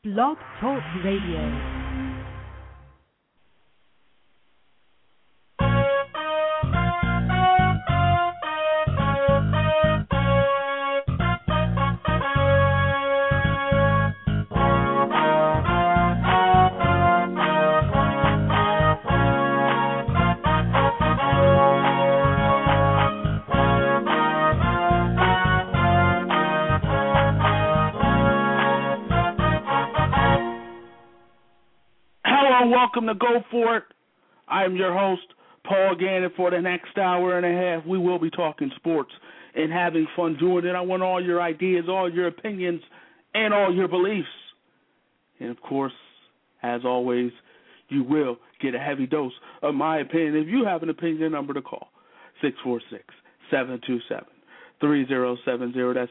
Blog Talk Radio. Welcome to Go For It. I am your host, Paul Gannon. For the next hour and a half, we will be talking sports and having fun doing it. I want all your ideas, all your opinions, and all your beliefs. And, of course, as always, you will get a heavy dose of my opinion. If you have an opinion, number to call, 646-727-3070. That's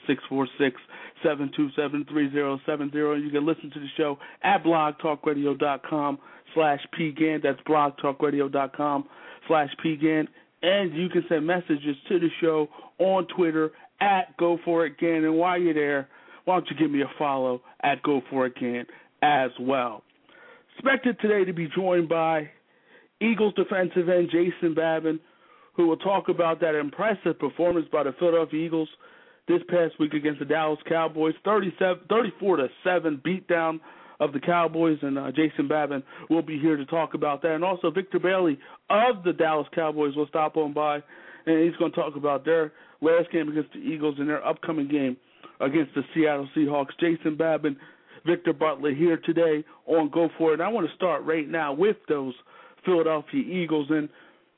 646-727-3070. You can listen to the show at blogtalkradio.com/PGAN. That's blogtalkradio.com/PGAN. And you can send messages to the show on Twitter at GoForItGan. And while you're there, why don't you give me a follow at GoForItGan as well. Expected today to be joined by Eagles defensive end Jason Babin, who will talk about that impressive performance by the Philadelphia Eagles this past week against the Dallas Cowboys, 34-7 beatdown of the Cowboys, and Jason Babin will be here to talk about that. And also Victor Bailey of the Dallas Cowboys will stop on by, and he's going to talk about their last game against the Eagles and their upcoming game against the Seattle Seahawks. Jason Babin, Victor Butler here today on Go For It. And I want to start right now with those Philadelphia Eagles. And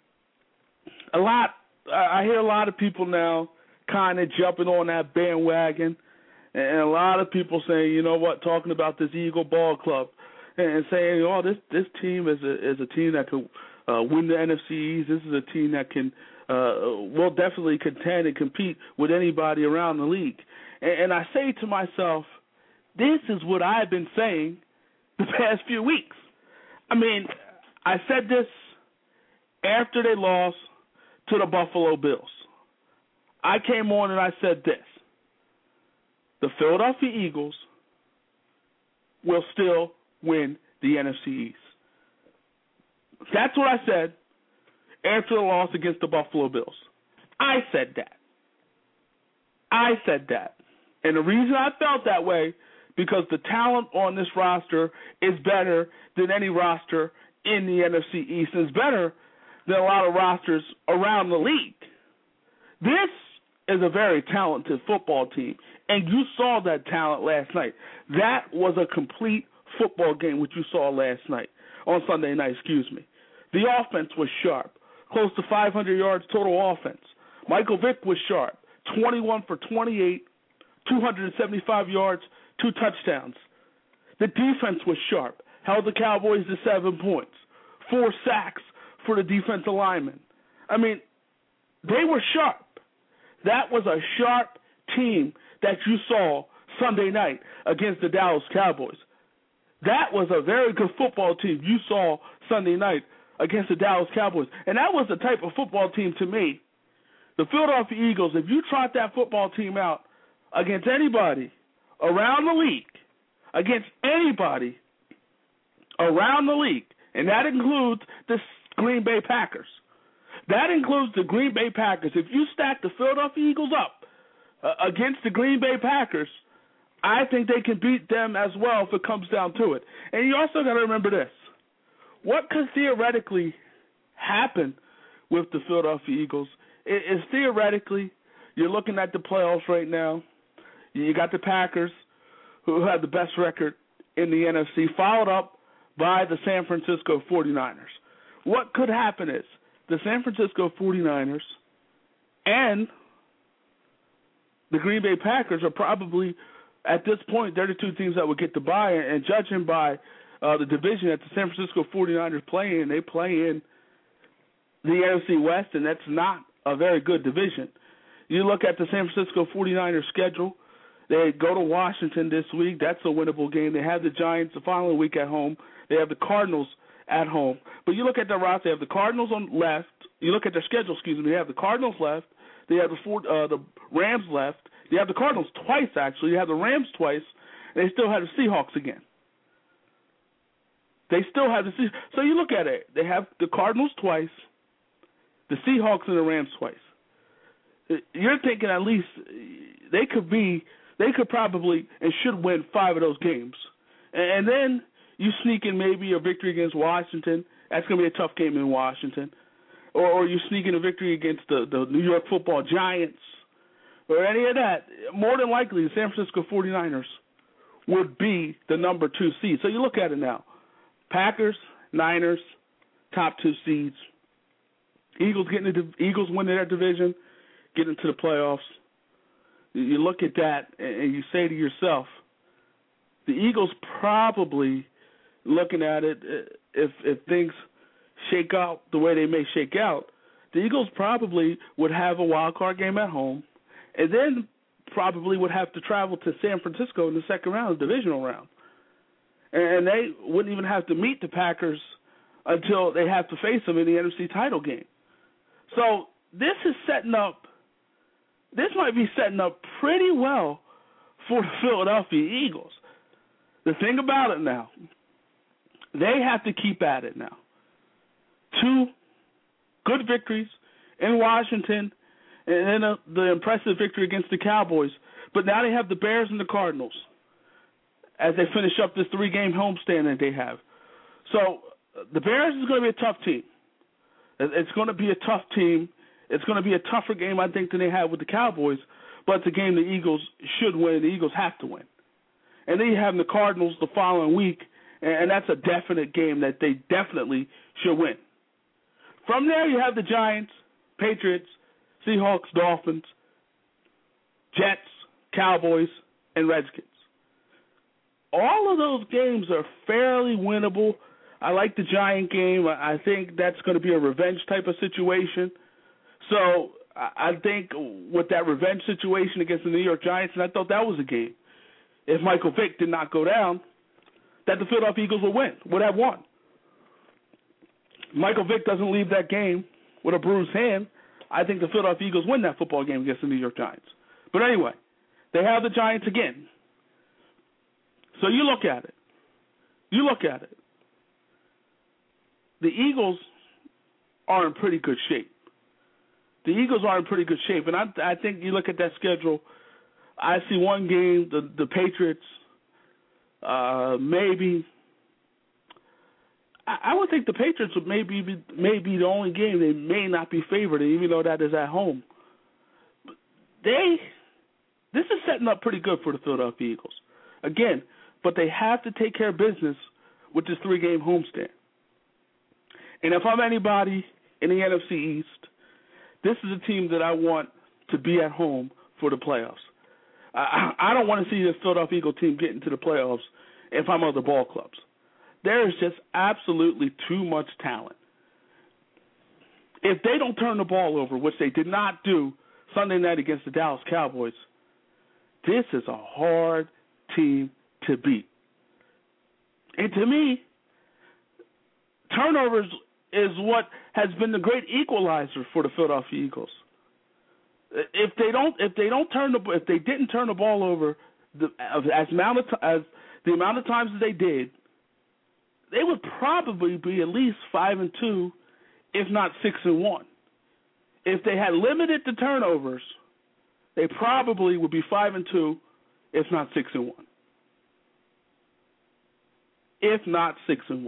I hear a lot of people now kind of jumping on that bandwagon, and a lot of people saying, you know what, talking about this Eagle ball club and saying, oh, this team is a team that could win the NFC East. This is a team that can will definitely contend and compete with anybody around the league. And I say to myself, this is what I've been saying the past few weeks. I mean, I said this after they lost to the Buffalo Bills. I came on and I said this: the Philadelphia Eagles will still win the NFC East. That's what I said after the loss against the Buffalo Bills. I said that. And the reason I felt that way, because the talent on this roster is better than any roster in the NFC East, and is better than a lot of rosters around the league. This is a very talented football team, and you saw that talent last night. That was a complete football game, what you saw Sunday night. The offense was sharp, close to 500 yards total offense. Michael Vick was sharp, 21 for 28, 275 yards, 2 touchdowns. The defense was sharp, held the Cowboys to 7 points, 4 sacks for the defensive linemen. I mean, they were sharp. That was a sharp team that you saw Sunday night against the Dallas Cowboys. That was a very good football team you saw Sunday night against the Dallas Cowboys. And that was the type of football team to me. The Philadelphia Eagles, if you trot that football team out against anybody around the league, and that includes the Green Bay Packers. If you stack the Philadelphia Eagles up against the Green Bay Packers, I think they can beat them as well if it comes down to it. And you also got to remember this. What could theoretically happen with the Philadelphia Eagles is theoretically, you're looking at the playoffs right now. You got the Packers, who have the best record in the NFC, followed up by the San Francisco 49ers. What could happen is the San Francisco 49ers and the Green Bay Packers are probably, at this point, they're the two teams that would get the bye. And judging by the division that the San Francisco 49ers play in, they play in the NFC West, and that's not a very good division. You look at the San Francisco 49ers schedule, they go to Washington this week. That's a winnable game. They have the Giants the following week at home. They have the Cardinals at home. But you look at their roster, they have the Cardinals on left. You look at their schedule, they have the Cardinals left. They have the Rams left. They have the Cardinals twice, actually. You have the Rams twice. And they still have the Seahawks again. They still have the season. So you look at it. They have the Cardinals twice, the Seahawks and the Rams twice. You're thinking at least they could probably and should win 5 of those games. And then you sneak in maybe a victory against Washington. That's going to be a tough game in Washington. Or you sneak in a victory against the New York Football Giants or any of that. More than likely, the San Francisco 49ers would be the number 2 seed. So you look at it now. Packers, Niners, top 2 seeds. Eagles winning their division, get into the playoffs. You look at that and you say to yourself, the Eagles probably, looking at it, if things shake out the way they may shake out, the Eagles probably would have a wild card game at home and then probably would have to travel to San Francisco in the second round, the divisional round. And they wouldn't even have to meet the Packers until they have to face them in the NFC title game. So this might be setting up pretty well for the Philadelphia Eagles. The thing about it now, they have to keep at it now. 2 good victories in Washington and then the impressive victory against the Cowboys. But now they have the Bears and the Cardinals as they finish up this 3-game homestand that they have. So the Bears is going to be a tough team. It's going to be a tough team. It's going to be a tougher game, I think, than they have with the Cowboys. But it's a game the Eagles should win. The Eagles have to win. And then you have the Cardinals the following week, and that's a definite game that they definitely should win. From there, you have the Giants, Patriots, Seahawks, Dolphins, Jets, Cowboys, and Redskins. All of those games are fairly winnable. I like the Giant game. I think that's going to be a revenge type of situation. So I think with that revenge situation against the New York Giants, and I thought that was a game, if Michael Vick did not go down, that the Philadelphia Eagles would have won. Michael Vick doesn't leave that game with a bruised hand. I think the Philadelphia Eagles win that football game against the New York Giants. But anyway, they have the Giants again. So you look at it. The Eagles are in pretty good shape. And I think you look at that schedule, I see one game, the Patriots, maybe. I would think the Patriots would maybe the only game they may not be favored in, even though that is at home. This is setting up pretty good for the Philadelphia Eagles. Again, but they have to take care of business with this 3-game homestand. And if I'm anybody in the NFC East, this is a team that I want to be at home for the playoffs. I don't want to see this Philadelphia Eagle team get into the playoffs if I'm other ball clubs. There is just absolutely too much talent. If they don't turn the ball over, which they did not do Sunday night against the Dallas Cowboys, this is a hard team to beat. And to me, turnovers is what has been the great equalizer for the Philadelphia Eagles. If they didn't turn the ball over as the amount of times that they did, they would probably be at least 5-2, if not 6-1. If they had limited the turnovers, they probably would be 5-2, if not 6-1. If not 6-1.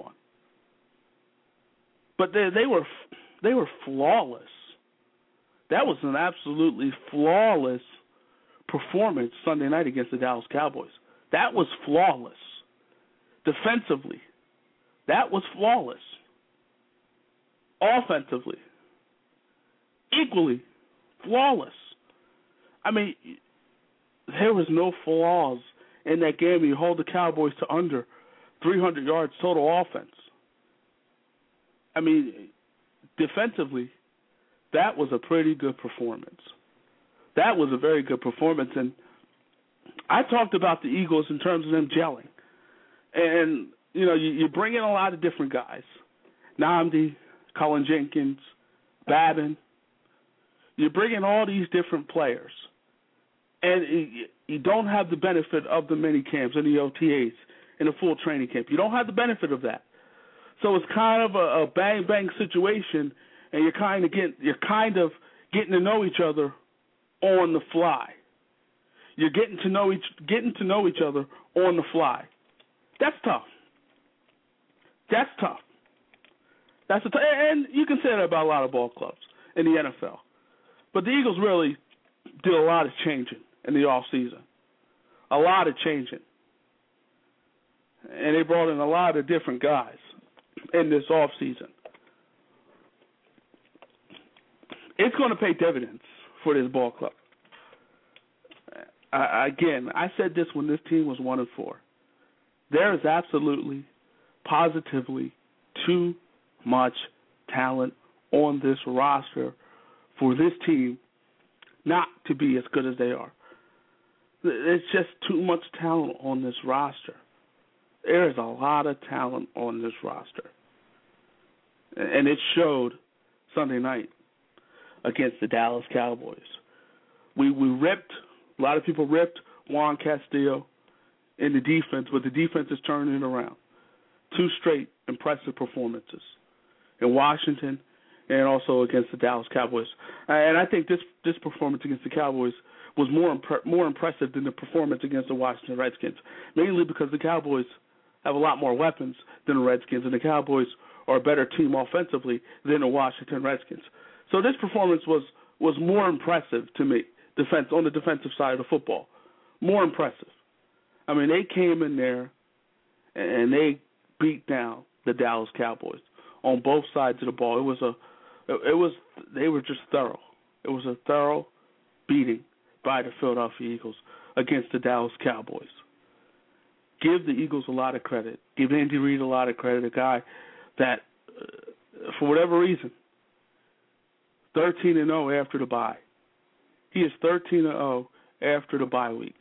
But they were flawless. That was an absolutely flawless performance Sunday night against the Dallas Cowboys. That was flawless. Defensively, that was flawless. Offensively, equally flawless. I mean, there was no flaws in that game. You hold the Cowboys to under 300 yards total offense. I mean, defensively, that was a pretty good performance. That was a very good performance. And I talked about the Eagles in terms of them gelling. And, you know, you bring in a lot of different guys. Nnamdi, Cullen Jenkins, Babin. You bring in all these different players. And you don't have the benefit of the mini camps and the OTAs and the full training camp. You don't have the benefit of that. So it's kind of a bang bang situation, and you're kind of getting to know each other on the fly. You're getting to know each other on the fly. That's tough. And you can say that about a lot of ball clubs in the NFL. But the Eagles really did a lot of changing in the off season. A lot of changing. And they brought in a lot of different guys in this off season. It's going to pay dividends for this ball club. I said this when this team was 1-4. There is absolutely, positively too much talent on this roster for this team not to be as good as they are. There's just too much talent on this roster. There is a lot of talent on this roster. And it showed Sunday night against the Dallas Cowboys. We ripped, a lot of people ripped Juan Castillo in the defense, but the defense is turning it around. 2 straight impressive performances in Washington and also against the Dallas Cowboys. And I think this performance against the Cowboys was more impressive than the performance against the Washington Redskins, mainly because the Cowboys have a lot more weapons than the Redskins, and the Cowboys are a better team offensively than the Washington Redskins. So this performance was more impressive to me, on the defensive side of the football. More impressive. I mean, they came in there and they beat down the Dallas Cowboys on both sides of the ball. They were just thorough. It was a thorough beating by the Philadelphia Eagles against the Dallas Cowboys. Give the Eagles a lot of credit. Give Andy Reid a lot of credit, a guy that, for whatever reason, 13-0 after the bye. He is 13-0 after the bye week.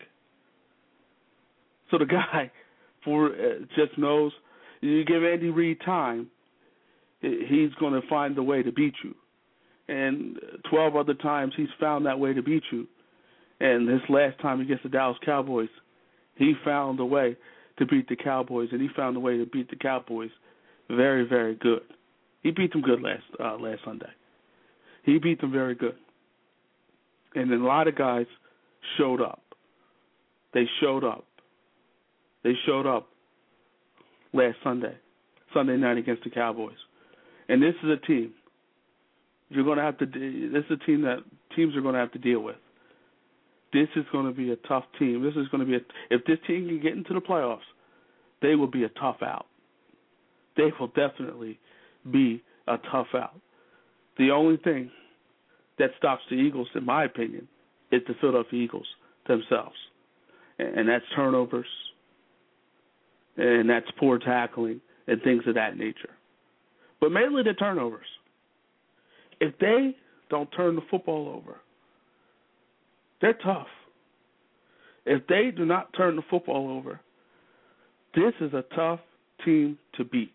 So the guy just knows you give Andy Reid time, he's going to find the way to beat you. And 12 other times he's found that way to beat you. And this last time against the Dallas Cowboys, he found a way to beat the Cowboys, and he found a way to beat the Cowboys very, very good. He beat them good last Sunday. He beat them very good. And then a lot of guys showed up. They showed up last Sunday night against the Cowboys. And this is a team this is a team that teams are going to have to deal with. This is going to be a tough team. If this team can get into the playoffs, they will be a tough out. They will definitely be a tough out. The only thing that stops the Eagles, in my opinion, is the Philadelphia Eagles themselves. And that's turnovers, and that's poor tackling, and things of that nature. But mainly the turnovers. If they don't turn the football over, they're tough. If they do not turn the football over, this is a tough team to beat.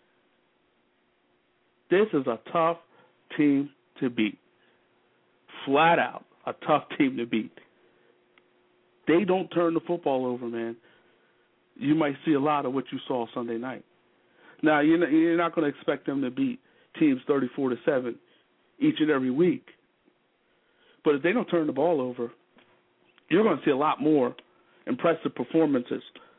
This is a tough team to beat. Flat out, a tough team to beat. They don't turn the football over, man. You might see a lot of what you saw Sunday night. Now, you're not going to expect them to beat teams 34-7 each and every week. But if they don't turn the ball over, you're going to see a lot more impressive performances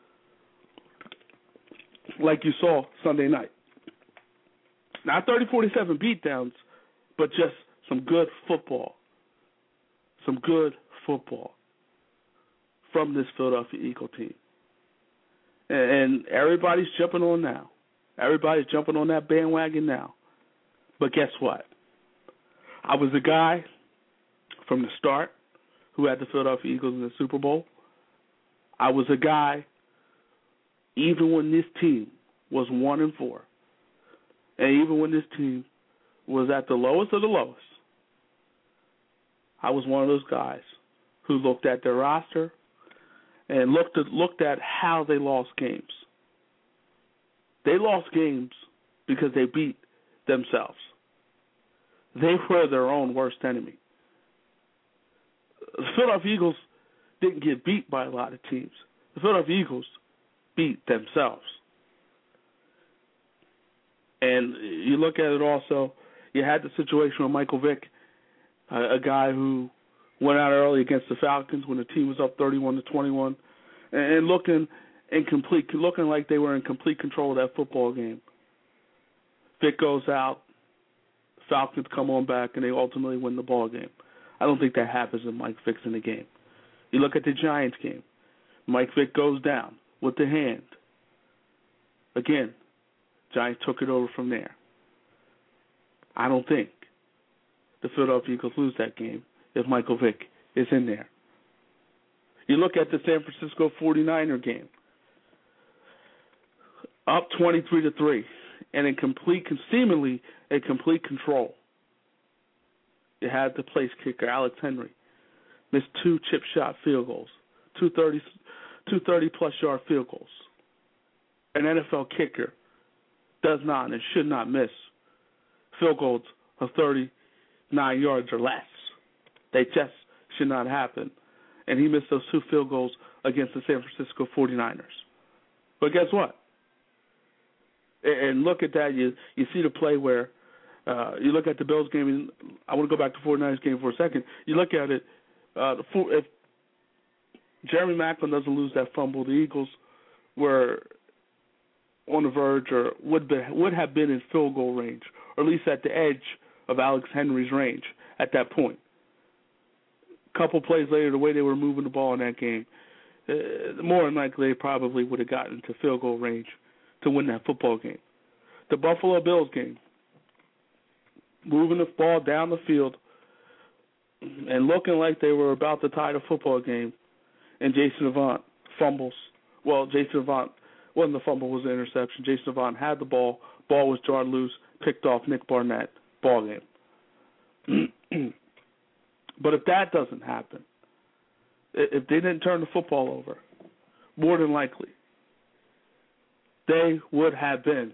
like you saw Sunday night. Not 30-47 beatdowns, but just some good football. Some good football from this Philadelphia Eagle team. And everybody's jumping on now. Everybody's jumping on that bandwagon now. But guess what? I was a guy from the start who had the Philadelphia Eagles in the Super Bowl. I was a guy even when this team was 1-4, and even when this team was at the lowest of the lowest. I was one of those guys who looked at their roster and looked at how they lost games. They lost games because they beat themselves. They were their own worst enemy. The Philadelphia Eagles didn't get beat by a lot of teams. The Philadelphia Eagles beat themselves. And you look at it also, you had the situation with Michael Vick, a guy who went out early against the Falcons when the team was up 31-21, and looking like they were in complete control of that football game. Vick goes out, Falcons come on back, and they ultimately win the ball game. I don't think that happens when Mike Vick's in the game. You look at the Giants game. Mike Vick goes down with the hand. Again, Giants took it over from there. I don't think the Philadelphia Eagles lose that game if Michael Vick is in there. You look at the San Francisco 49er game. Up 23-3 and seemingly in complete control. You had the place kicker, Alex Henry, missed 2 chip shot field goals, 230-plus yard field goals. An NFL kicker does not and should not miss field goals of 39 yards or less. They just should not happen. And he missed those 2 field goals against the San Francisco 49ers. But guess what? And look at that. You see the play where you look at the Bills game, and I want to go back to the 49ers game for a second. You look at it, if Jeremy Maclin doesn't lose that fumble, the Eagles were on the verge or would have been in field goal range, or at least at the edge of Alex Henry's range at that point. A couple plays later, the way they were moving the ball in that game, more than likely they probably would have gotten to field goal range to win that football game. The Buffalo Bills game, moving the ball down the field and looking like they were about to tie the football game, and Jason Avant fumbles. Well, Jason Avant wasn't the fumble, was the interception. Jason Avant had the ball. Ball was jarred loose, picked off Nick Barnett. Ball game. But if that doesn't happen, if they didn't turn the football over, more than likely, they would have been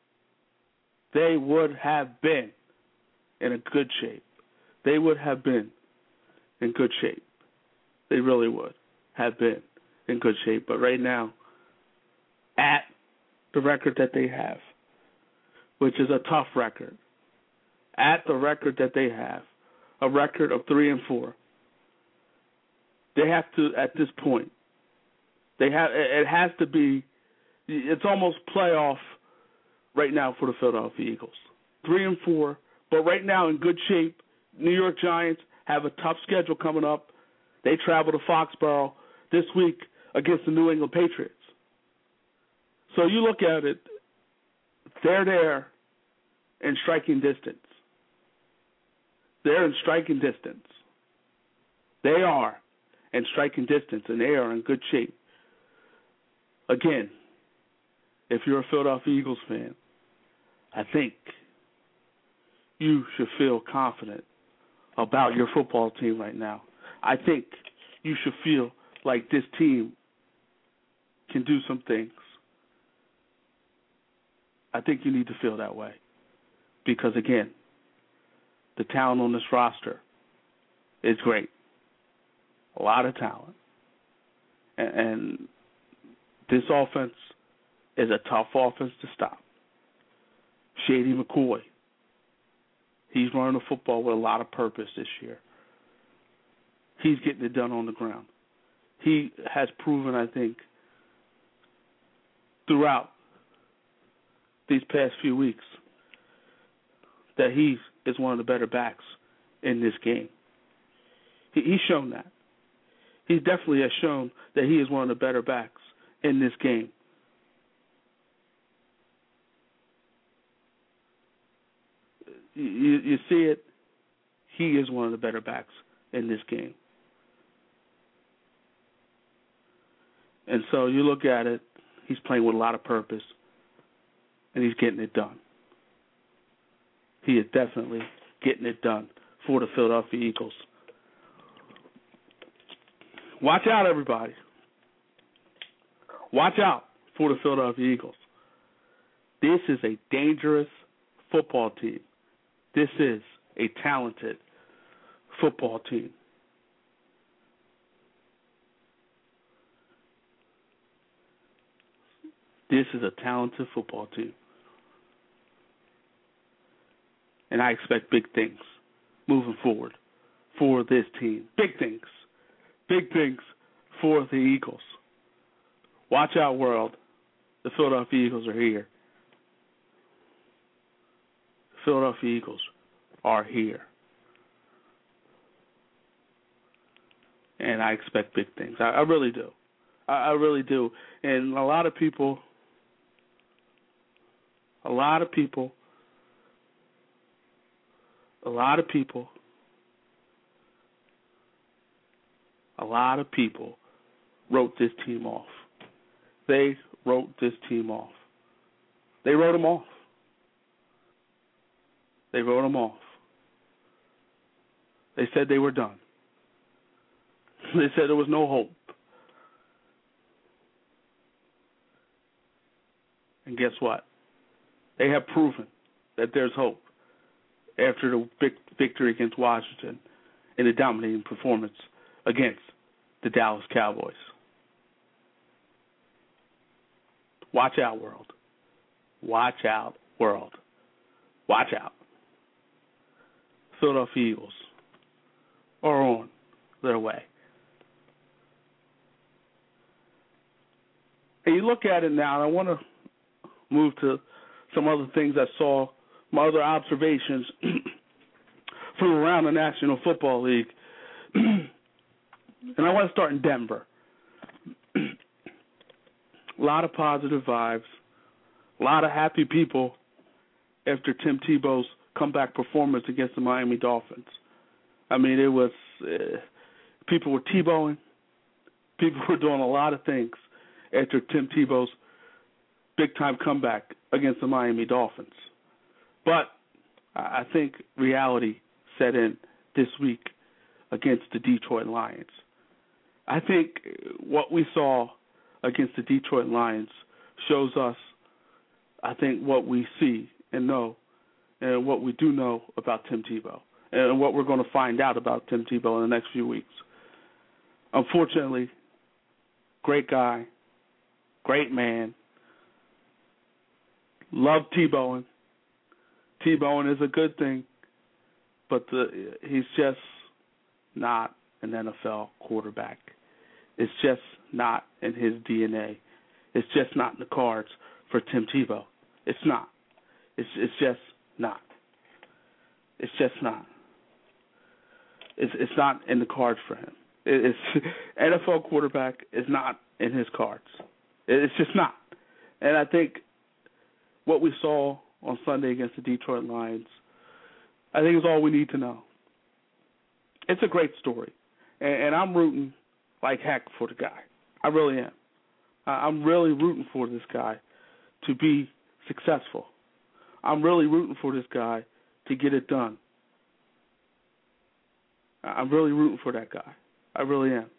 in a good shape. They would have been in good shape. They really would have been in good shape. But right now, at the record that they have, which is a tough record, at the record that they have, a record of 3-4, they have to, at this point, it has to be, it's almost playoff right now for the Philadelphia Eagles. 3-4, but right now in good shape. New York Giants have a tough schedule coming up. They travel to Foxborough this week against the New England Patriots. So you look at it, they're there in striking distance. They're in striking distance. They are in striking distance, and they are in good shape. Again, if you're a Philadelphia Eagles fan, I think you should feel confident about your football team right now. I think you should feel like this team can do some things. I think you need to feel that way because, again, the talent on this roster is great. A lot of talent. And this offense is a tough offense to stop. Shady McCoy, he's running the football with a lot of purpose this year. He's getting it done on the ground. He has proven, I think, throughout these past few weeks that he is one of the better backs in this game. He's shown that. He definitely has shown that he is one of the better backs in this game. You see it. He is one of the better backs in this game. And so you look at it, he's playing with a lot of purpose, and he's getting it done. He is definitely getting it done for the Philadelphia Eagles. Watch out, everybody. Watch out for the Philadelphia Eagles. This is a dangerous football team. This is a talented football team. This is a talented football team. And I expect big things moving forward for this team. Big things. Big things for the Eagles. Watch out, world. The Philadelphia Eagles are here. The Philadelphia Eagles are here. And I expect big things. I really do. I really do. And a lot of people wrote this team off. They wrote this team off. They wrote them off. They wrote them off. They said they were done. They said there was no hope. And guess what? They have proven that there's hope after the victory against Washington in a dominating performance against the Dallas Cowboys. Watch out, world. Watch out, world. Watch out. Philadelphia Eagles are on their way. And you look at it now, and I want to move to some other things I saw, my other observations from around the National Football League. And I want to start in Denver. A lot of positive vibes, a lot of happy people after Tim Tebow's comeback performance against the Miami Dolphins. I mean, it was, people were Tebowing, people were doing a lot of things after Tim Tebow's big-time comeback against the Miami Dolphins. But I think reality set in this week against the Detroit Lions. I think what we saw against the Detroit Lions shows us, I think, what we see and know and what we do know about Tim Tebow and what we're going to find out about Tim Tebow in the next few weeks. Unfortunately, great guy, great man, love Tebowing. Tebowing is a good thing, but he's just not an NFL quarterback. It's just not in his DNA. It's just not in the cards for Tim Tebow. It's not. It's just not. It's just not. It's not in the cards for him. It's NFL quarterback is not in his cards. It's just not. And I think what we saw on Sunday against the Detroit Lions, I think is all we need to know. It's a great story, and I'm rooting like heck for the guy. I really am. I'm really rooting for this guy to be successful. I'm really rooting for this guy to get it done. I'm really rooting for that guy. I really am.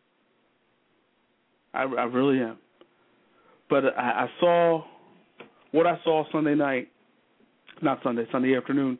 I really am. But I saw what I saw Sunday afternoon,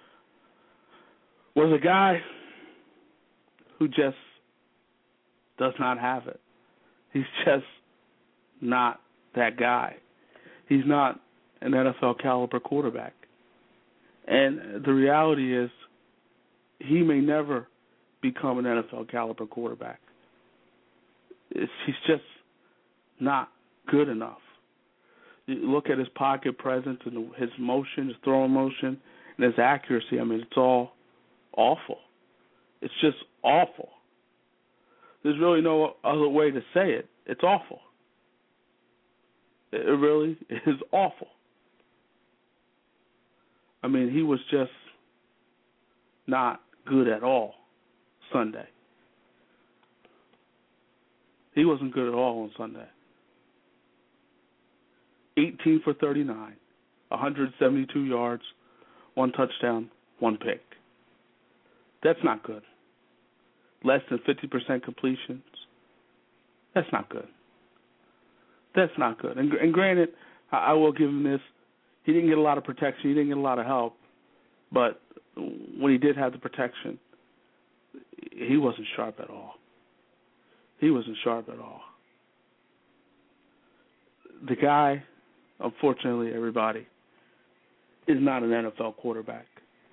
was a guy who just does not have it. He's just not that guy. He's not an NFL caliber quarterback. And the reality is he may never become an NFL caliber quarterback. He's just not good enough. You look at his pocket presence and his motion, his throwing motion, and his accuracy. I mean, it's all awful. It's just awful. There's really no other way to say it. It's awful. It really is awful. I mean, he was just not good at all Sunday. He wasn't good at all on Sunday. 18 for 39, 172 yards, 1 touchdown, 1 pick. That's not good. Less than 50% completions. That's not good. That's not good. And granted, I will give him this. He didn't get a lot of protection. He didn't get a lot of help. But when he did have the protection, he wasn't sharp at all. He wasn't sharp at all. The guy, unfortunately, everybody, is not an NFL quarterback.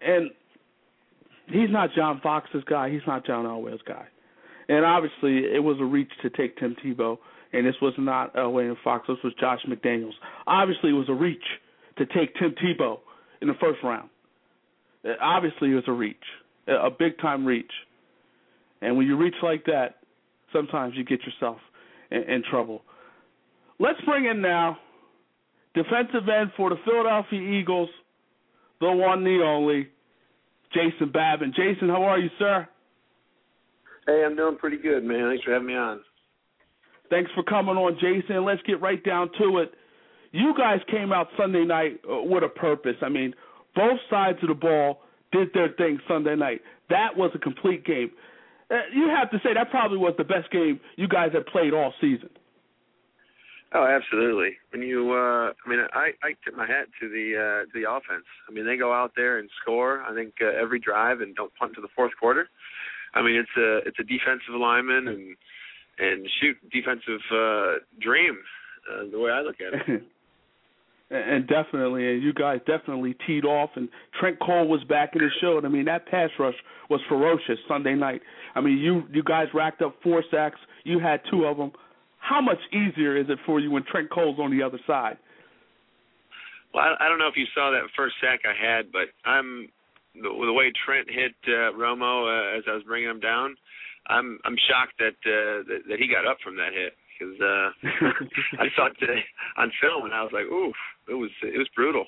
And he's not John Fox's guy. He's not John Elway's guy. And obviously, it was a reach to take Tim Tebow, and this was not Elway and Fox. This was Josh McDaniels. Obviously, it was a reach to take Tim Tebow in the first round. Obviously, it was a reach, a big-time reach. And when you reach like that, sometimes you get yourself in trouble. Let's bring in now defensive end for the Philadelphia Eagles, the one, the only, Jason Babin. Jason, how are you, sir? Hey, I'm doing pretty good, man. Thanks for having me on. Thanks for coming on, Jason. Let's get right down to it. You guys came out Sunday night with a purpose. I mean, both sides of the ball did their thing Sunday night. That was a complete game. You have to say that probably was the best game you guys have played all season. Oh, absolutely. When you, I tip my hat to the offense. I mean, they go out there and score, I think, every drive and don't punt to the fourth quarter. I mean, it's a defensive lineman and defensive dream, the way I look at it. And definitely, and you guys definitely teed off, and Trent Cole was back in the show. I mean, that pass rush was ferocious Sunday night. I mean, you guys racked up 4 sacks. You had 2 of them. How much easier is it for you when Trent Cole's on the other side? Well, I don't know if you saw that first sack I had, but the way Trent hit Romo as I was bringing him down, I'm shocked that he got up from that hit, because I saw it today on film and I was like, oof, it was brutal.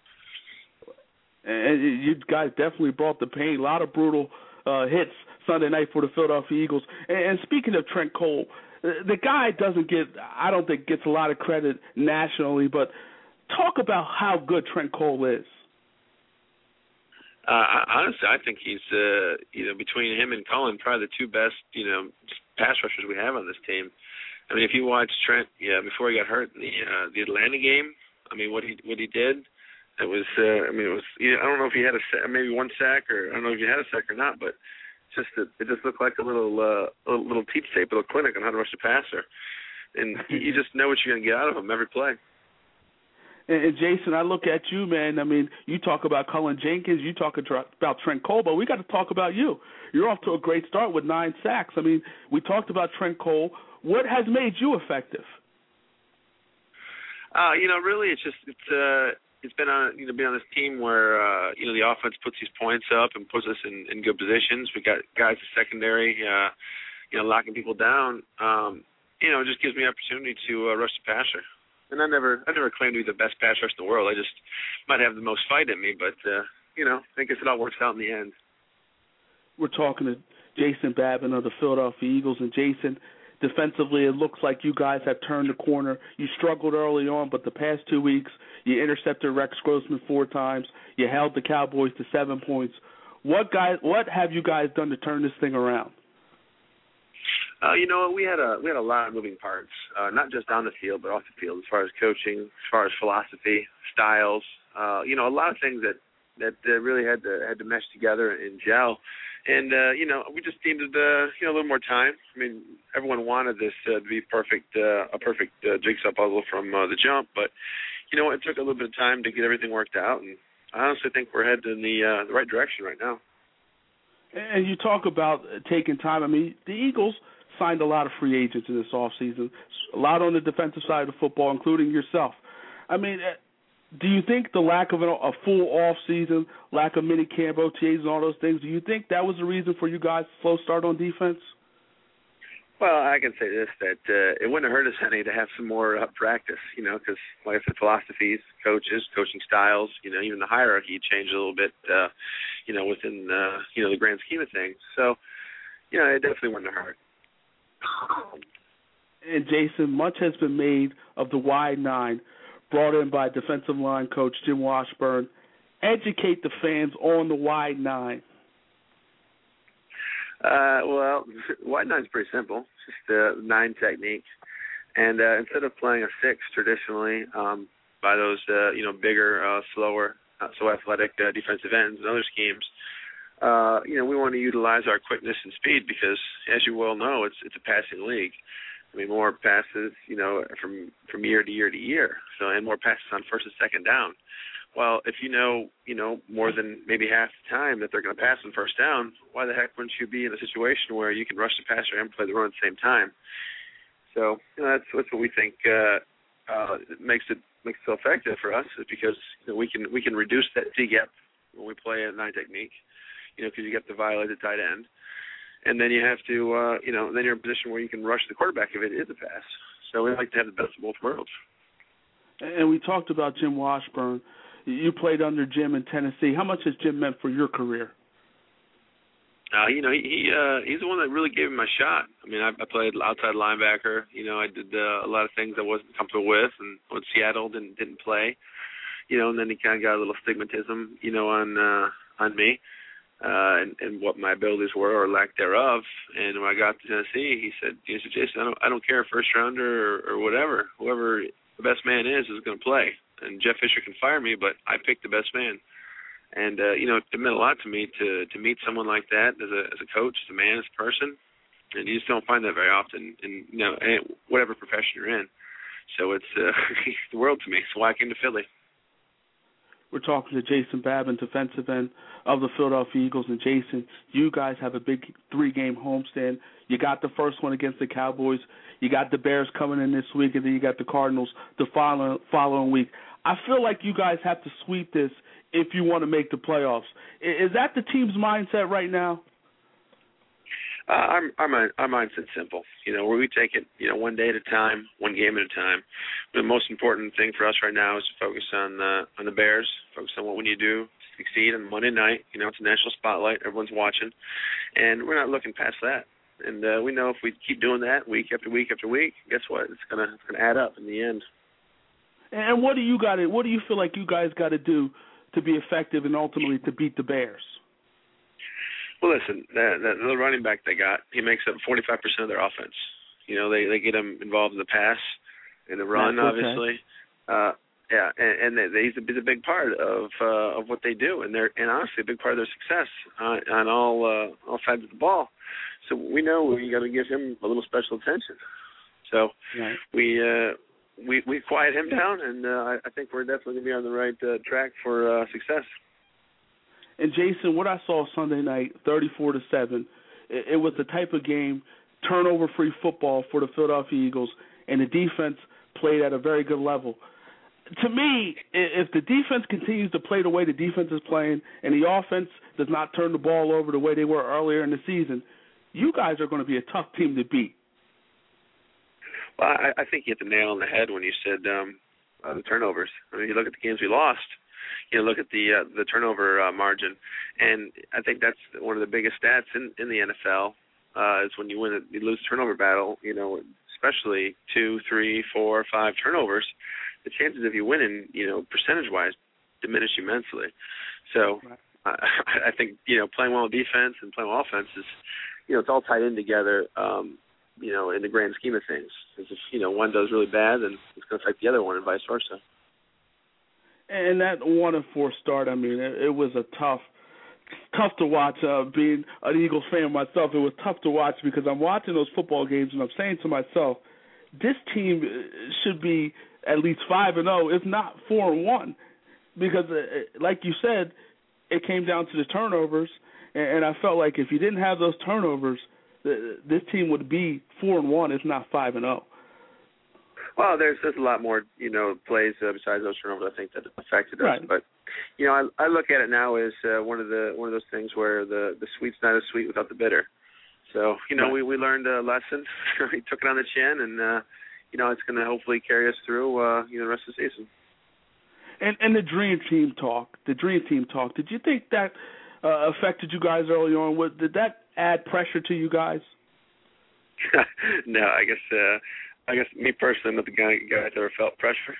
And you guys definitely brought the pain. A lot of brutal hits Sunday night for the Philadelphia Eagles. And speaking of Trent Cole, the guy I don't think gets a lot of credit nationally, but talk about how good Trent Cole is. Honestly, I think he's, between him and Cullen, probably the 2 best, pass rushers we have on this team. I mean, if you watch Trent, before he got hurt in the Atlanta game, I mean, what he did, it was, I don't know if he had maybe 1 sack, or I don't know if he had a sack or not, but it just looked like a little teach tape, a little clinic on how to rush the passer, and you just know what you're going to get out of him every play. And Jason, I look at you, man. I mean, you talk about Cullen Jenkins, you talk about Trent Cole, but we got to talk about you. You're off to a great start with 9 sacks. I mean, we talked about Trent Cole. What has made you effective? Really, it's been on being on this team where the offense puts these points up and puts us in good positions. We got guys in secondary, locking people down. It just gives me opportunity to rush the passer. And I never claimed to be the best pass rush in the world. I just might have the most fight in me, but I guess it all works out in the end. We're talking to Jason Babin of the Philadelphia Eagles, and Jason, defensively, it looks like you guys have turned the corner. You struggled early on, but the past 2 weeks, you intercepted Rex Grossman 4 times. You held the Cowboys to 7 points. What have you guys done to turn this thing around? We had a lot of moving parts, not just on the field, but off the field, as far as coaching, as far as philosophy, styles. A lot of things that really had to mesh together and gel. And, we just needed, a little more time. I mean, everyone wanted this to be a perfect jigsaw puzzle from the jump. But, it took a little bit of time to get everything worked out. And I honestly think we're headed in the right direction right now. And you talk about taking time. I mean, the Eagles signed a lot of free agents in this offseason, a lot on the defensive side of the football, including yourself. I mean, do you think the lack of a full offseason, lack of mini camp, OTAs, and all those things, do you think that was the reason for you guys' slow start on defense? Well, I can say this, that it wouldn't have hurt us any to have some more practice, because, like I said, philosophies, coaches, coaching styles, even the hierarchy changed a little bit, within, the grand scheme of things. So, it definitely wouldn't have hurt. And, Jason, much has been made of the wide 9 brought in by defensive line coach Jim Washburn. Educate the fans on the wide 9. Well, wide 9 is pretty simple. It's just 9 technique. And instead of playing a 6 traditionally by those, bigger, slower, not so athletic defensive ends and other schemes, we want to utilize our quickness and speed because, as you well know, it's a passing league. I mean, more passes, from year to year to year. So, and more passes on first and second down. Well, if you know more than maybe half the time that they're going to pass on first down, why the heck wouldn't you be in a situation where you can rush the passer and play the run at the same time? So that's what we think makes it so effective for us, is because we can reduce that T gap when we play a 9 technique, because you get to violate the tight end, and then you have to then you're in a position where you can rush the quarterback if it is a pass. So we like to have the best of both worlds. And we talked about Jim Washburn. You played under Jim in Tennessee. How much has Jim meant for your career? He's the one that really gave me my shot. I mean, I played outside linebacker. I did a lot of things I wasn't comfortable with, and when Seattle didn't play, and then he kind of got a little stigmatism, on me, and what my abilities were or lack thereof. And when I got to Tennessee, he said, Jason, I don't care, first rounder or whatever, whoever the best man is going to play. And Jeff Fisher can fire me, but I picked the best man. And it meant a lot to me to meet someone like that as a coach, as a man, as a person. And you just don't find that very often in whatever profession you're in. So it's the world to me. It's why I came to Philly. We're talking to Jason Babin, defensive end of the Philadelphia Eagles. And Jason, you guys have a big 3-game homestand. You got the first one against the Cowboys. You got the Bears coming in this week, and then you got the Cardinals the following week. I feel like you guys have to sweep this if you want to make the playoffs. Is that the team's mindset right now? Our mindset's simple. Where we take it, one day at a time, one game at a time. The most important thing for us right now is to focus on the Bears, focus on what we need to do to succeed on Monday night. It's a national spotlight. Everyone's watching. And we're not looking past that. And we know if we keep doing that week after week after week, guess what? It's gonna add up in the end. And what do you feel like you guys got to do to be effective and ultimately to beat the Bears? Well, listen, the running back they got, he makes up 45% of their offense. They get him involved in the pass, in the run, obviously. Yeah, and he's a big part of what they do, and honestly a big part of their success on all sides of the ball. So we know we got to give him a little special attention. So right. We quiet him down, and I think we're definitely going to be on the right track for success. And Jason, what I saw Sunday night, 34-7, it was the type of game, turnover-free football for the Philadelphia Eagles, and the defense played at a very good level. To me, if the defense continues to play the way the defense is playing and the offense does not turn the ball over the way they were earlier in the season, you guys are going to be a tough team to beat. Well, I think you hit the nail on the head when you said the turnovers. I mean, you look at the games we lost, look at the turnover margin, and I think that's one of the biggest stats in the NFL is when you lose a turnover battle, especially 2, 3, 4, 5 turnovers, the chances of you winning, percentage-wise, diminish immensely. So I think, playing well defense and playing well offense is, it's all tied in together, in the grand scheme of things. Because if, one does really bad, then it's going to affect the other one and vice versa. And that 1-4 start, I mean, it was a tough to watch. Being an Eagles fan myself, it was tough to watch because I'm watching those football games and I'm saying to myself, this team should be at least 5-0, if not 4-1, because, like you said, it came down to the turnovers, and I felt like if you didn't have those turnovers, this team would be 4-1, if not 5-0. Well, there's a lot more, plays besides those turnovers, I think, that affected us. Right. But, I look at it now as one of those things where the sweet's not as sweet without the bitter. So, right. we learned a lesson. We took it on the chin, and it's going to hopefully carry us through, the rest of the season. And the Dream Team talk. Did you think that affected you guys early on? Did that add pressure to you guys? No, I guess me personally, I'm not the guy that ever felt pressure.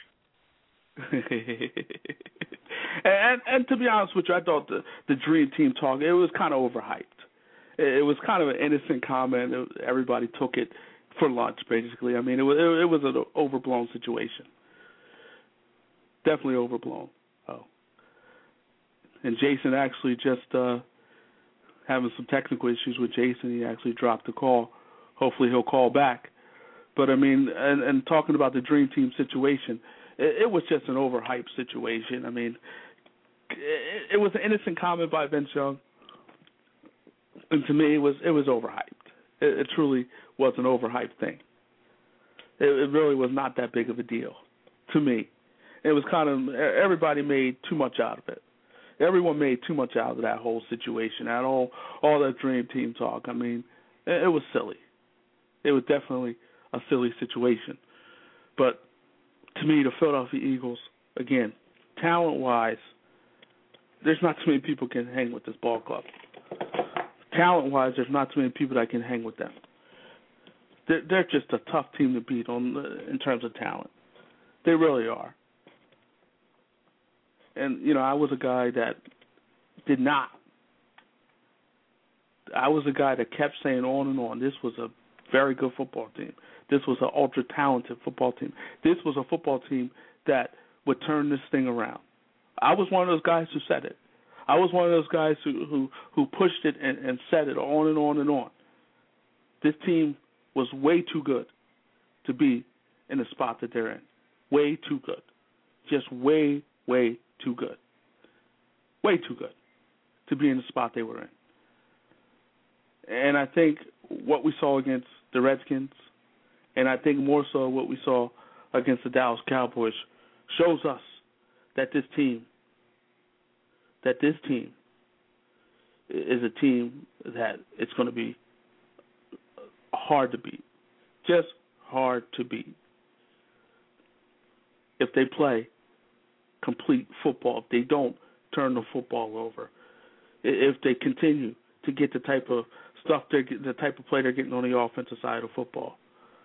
and to be honest with you, I thought the Dream Team talk, it was kind of overhyped. It was kind of an innocent comment. Everybody took it for lunch, basically. I mean, it was an overblown situation. Definitely overblown. Oh. And Jason actually just having some technical issues with Jason. He actually dropped the call. Hopefully he'll call back. But, I mean, and talking about the Dream Team situation, it was just an overhyped situation. I mean, it was an innocent comment by Vince Young, and to me, it was overhyped. It truly was an overhyped thing. It really was not that big of a deal to me. It was kind of, everybody made too much out of it. Everyone made too much out of that whole situation, and all that Dream Team talk. I mean, it was silly. It was definitely a silly situation. But to me, the Philadelphia Eagles, again, talent-wise, there's not too many people can hang with this ball club. Talent-wise, there's not too many people that can hang with them. They're just a tough team to beat in terms of talent. They really are. And, you know, I was a guy that did not. I was a guy that kept saying on and on, this was a very good football team. This was an ultra-talented football team. This was a football team that would turn this thing around. I was one of those guys who said it. I was one of those guys who pushed it and said it on and on and on. This team was way too good to be in the spot that they're in. Way too good. Just way, way too good. Way too good to be in the spot they were in. And I think what we saw against the Redskins, and I think more so what we saw against the Dallas Cowboys, shows us that this team is a team that it's going to be hard to beat. Just hard to beat. If they play complete football, if they don't turn the football over, if they continue to get the type of stuff, the type of play they're getting on the offensive side of football.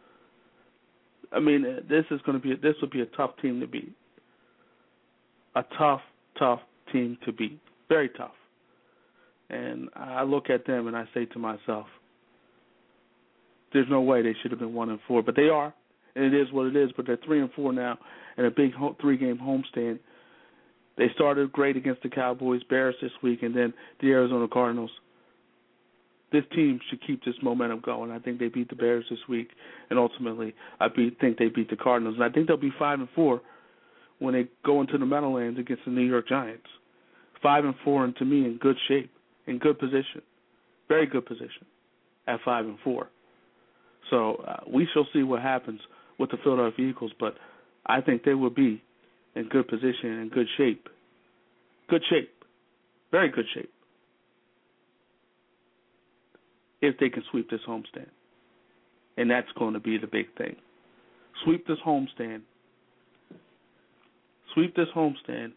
I mean, this would be a tough team to beat. A tough team to beat. Very tough. And I look at them and I say to myself, there's no way they should have been 1-4, but they are, and it is what it is. But they're 3-4 now, and a big 3-game homestand. They started great against the Cowboys, Bears this week, and then the Arizona Cardinals. This team should keep this momentum going. I think they beat the Bears this week, and ultimately think they beat the Cardinals. And I think they'll be 5-4 when they go into the Meadowlands against the New York Giants. 5-4, and to me, in good shape, in good position, very good position at 5-4. So we shall see what happens with the Philadelphia Eagles, but I think they will be in good position and good shape. Good shape. Very good shape. If they can sweep this homestand. And that's going to be the big thing. Sweep this homestand. Sweep this homestand.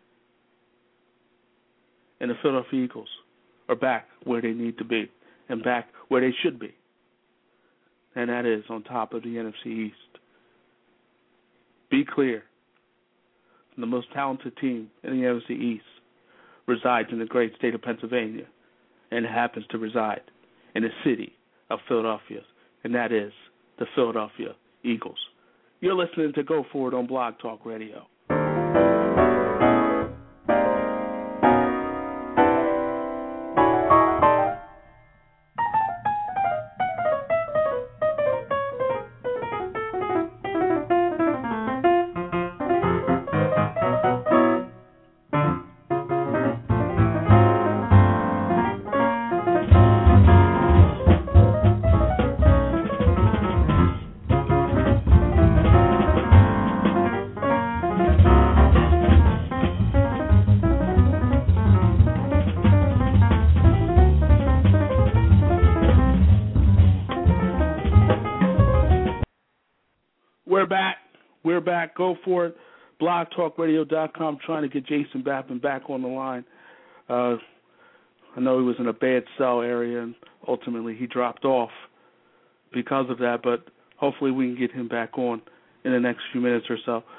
And the Philadelphia Eagles are back where they need to be and back where they should be. And that is on top of the NFC East. Be clear. The most talented team in the NFC East resides in the great state of Pennsylvania, and it happens to reside in the city of Philadelphia, and that is the Philadelphia Eagles. You're listening to Go Forward on Blog Talk Radio. We're back. Go for it. BlogTalkRadio.com, trying to get Jason Bappin back on the line. I know he was in a bad cell area, and ultimately he dropped off because of that, but hopefully we can get him back on in the next few minutes or so.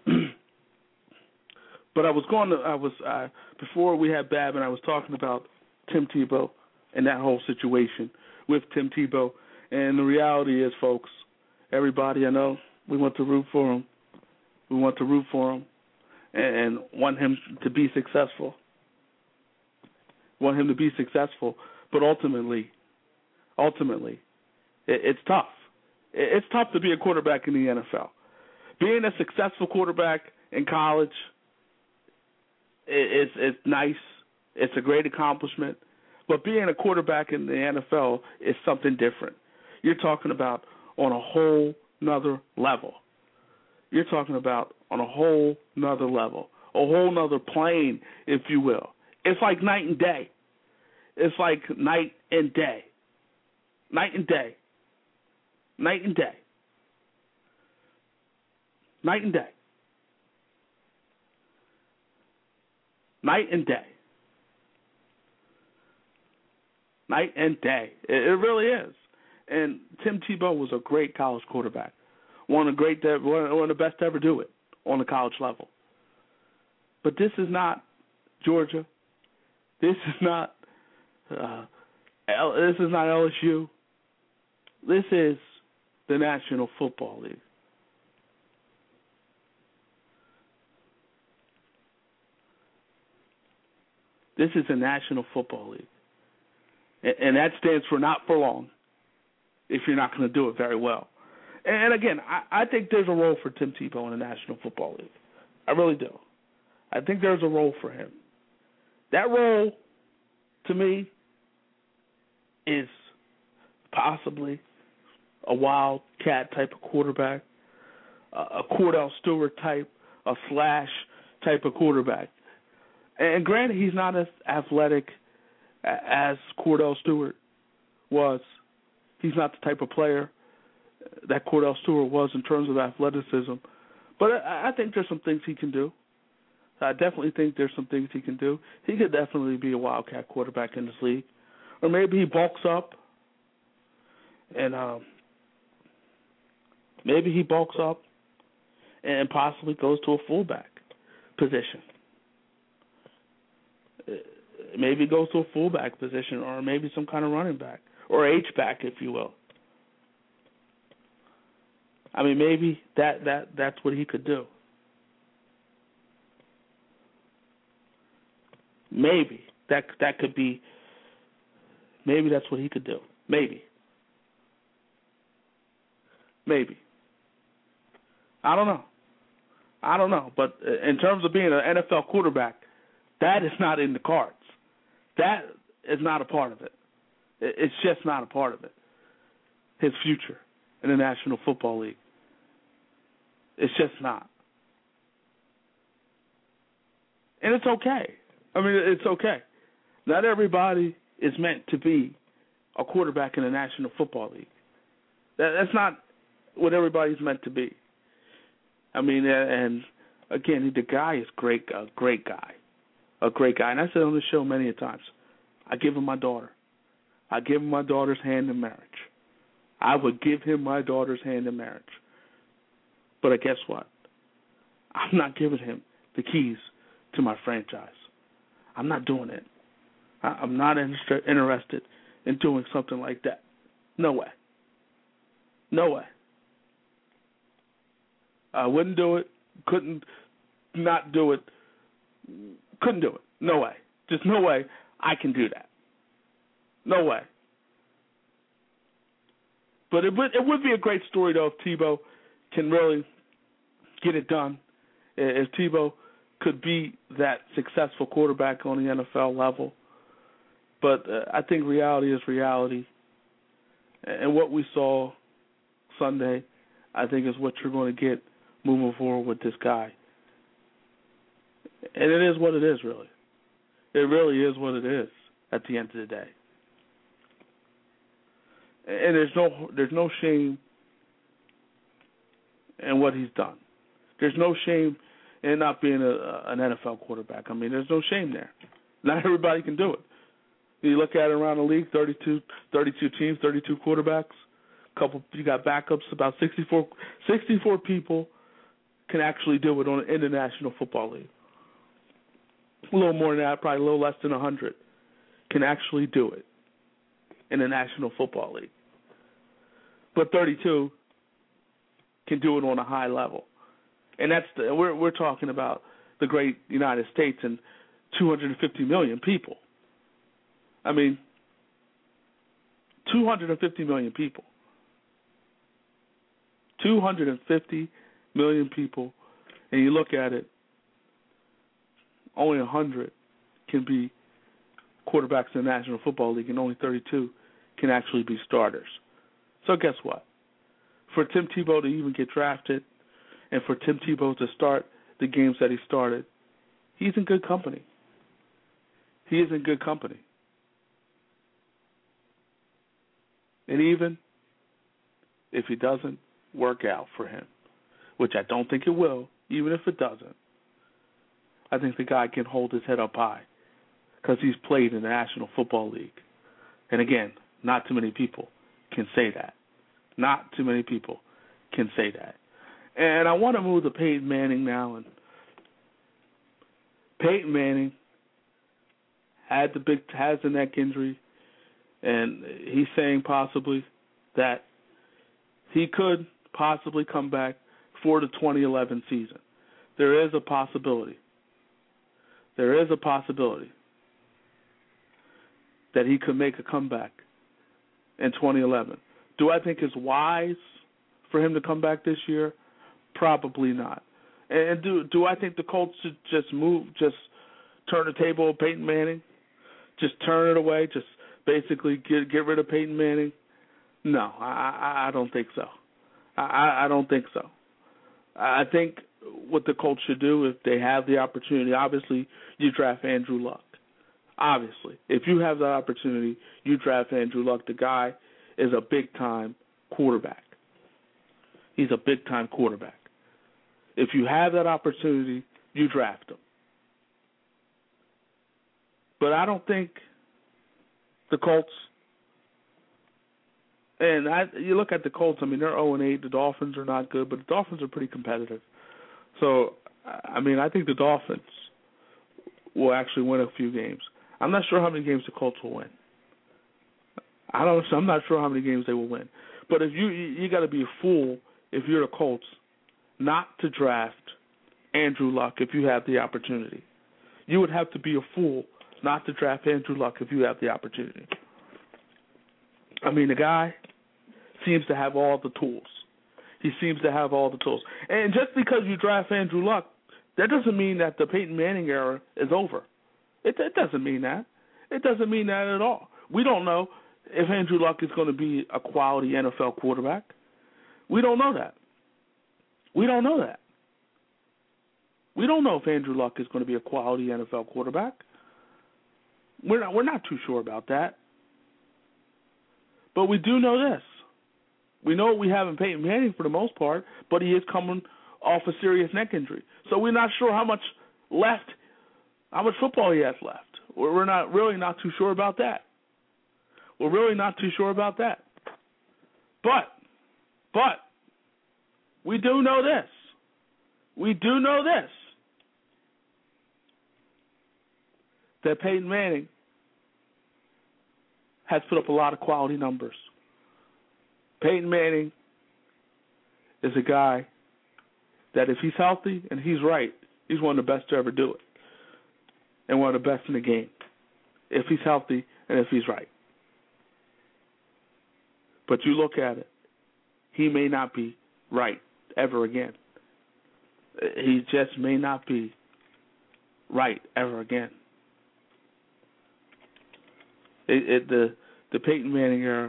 But before we had Bappin, I was talking about Tim Tebow and that whole situation with Tim Tebow. And the reality is, folks, everybody I know, we want to root for him. We want to root for him and want him to be successful. Want him to be successful, but ultimately, it's tough. It's tough to be a quarterback in the NFL. Being a successful quarterback in college It's nice. It's a great accomplishment. But being a quarterback in the NFL is something different. You're talking about on a whole nother level. You're talking about on a whole nother level, a whole nother plane, if you will. It's like night and day. It's like night and day. Night and day. Night and day. Night and day. Night and day. Night and day. It really is. And Tim Tebow was a great college quarterback. One of the best to ever do it on the college level. But this is not Georgia. This is not LSU. This is the National Football League. This is the National Football League. And that stands for not for long if you're not going to do it very well. And again, I think there's a role for Tim Tebow in the National Football League. I really do. I think there's a role for him. That role, to me, is possibly a wildcat type of quarterback, a Cordell Stewart type, a Slash type of quarterback. And granted, he's not as athletic as Cordell Stewart was. He's not the type of player that Cordell Stewart was in terms of athleticism. But I think there's some things he can do. I definitely think there's some things he can do. He could definitely be a wildcat quarterback in this league. Or maybe he bulks up and possibly goes to a fullback position. Maybe goes to a fullback position or maybe some kind of running back or H-back, if you will. I mean, maybe that's what he could do. Maybe that could be. Maybe that's what he could do. Maybe. I don't know. But in terms of being an NFL quarterback, that is not in the cards. That is not a part of it. It's just not a part of it. His future in the National Football League. It's just not. And it's okay. I mean, it's okay. Not everybody is meant to be a quarterback in the National Football League. That's not what everybody's meant to be. I mean, and again, the guy is a great guy. And I said on the show many a times, I give him my daughter. I give him my daughter's hand in marriage. I would give him my daughter's hand in marriage. But guess what? I'm not giving him the keys to my franchise. I'm not doing it. I'm not interested in doing something like that. No way. I wouldn't do it. Couldn't not do it. Couldn't do it. No way. Just no way I can do that. No way. But it would be a great story, though, if Tebow can really get it done. If Tebow could be that successful quarterback on the NFL level. But I think reality is reality. And what we saw Sunday, I think, is what you're going to get moving forward with this guy. And it is what it is, really. It really is what it is at the end of the day. And there's no shame in what he's done. There's no shame in not being an NFL quarterback. I mean, there's no shame there. Not everybody can do it. You look at it around the league, 32 teams, 32 quarterbacks. You got backups. About 64 people can actually do it in the National Football League. A little more than that, probably a little less than 100 can actually do it in the National Football League. But 32 can do it on a high level. And we're talking about the great United States and 250 million people. I mean, 250 million people. 250 million people. And you look at it, only 100 can be quarterbacks in the National Football League, and only 32 can actually be starters. So guess what? For Tim Tebow to even get drafted and for Tim Tebow to start the games that he started, he's in good company. He is in good company. And even if it doesn't work out for him, which I don't think it will, even if it doesn't, I think the guy can hold his head up high because he's played in the National Football League. And again, not too many people can say that. Not too many people can say that. And I want to move to Peyton Manning now. And Peyton Manning has the neck injury, and he's saying possibly that he could possibly come back for the 2011 season. There is a possibility. There is a possibility that he could make a comeback in 2011. Do I think it's wise for him to come back this year? Probably not. And do I think the Colts should just turn the table on Peyton Manning? Just turn it away? Just basically get rid of Peyton Manning? No, I don't think so. I don't think so. I think what the Colts should do if they have the opportunity, obviously you draft Andrew Luck. Obviously. If you have the opportunity, you draft Andrew Luck. The guy is a big-time quarterback. He's a big-time quarterback. If you have that opportunity, you draft him. But I don't think the Colts, and you look at the Colts, I mean, they're 0-8. The Dolphins are not good, but the Dolphins are pretty competitive. So, I mean, I think the Dolphins will actually win a few games. I'm not sure how many games the Colts will win. I'm not sure how many games they will win. But if you got to be a fool if you're the Colts not to draft Andrew Luck if you have the opportunity. You would have to be a fool not to draft Andrew Luck if you have the opportunity. I mean, the guy seems to have all the tools. He seems to have all the tools. And just because you draft Andrew Luck, that doesn't mean that the Peyton Manning era is over. It doesn't mean that. It doesn't mean that at all. We don't know if Andrew Luck is going to be a quality NFL quarterback. We don't know that. We don't know that. We don't know if Andrew Luck is going to be a quality NFL quarterback. We're not too sure about that. But we do know this. We know what we have in Peyton Manning for the most part, but he is coming off a serious neck injury. So we're not sure how much football he has left. We're not too sure about that. We're really not too sure about that. But we do know this. We do know this. That Peyton Manning has put up a lot of quality numbers. Peyton Manning is a guy that if he's healthy and he's right, he's one of the best to ever do it. And one of the best in the game. If he's healthy and if he's right. But you look at it, he may not be right ever again. He just may not be right ever again. The Peyton Manning era,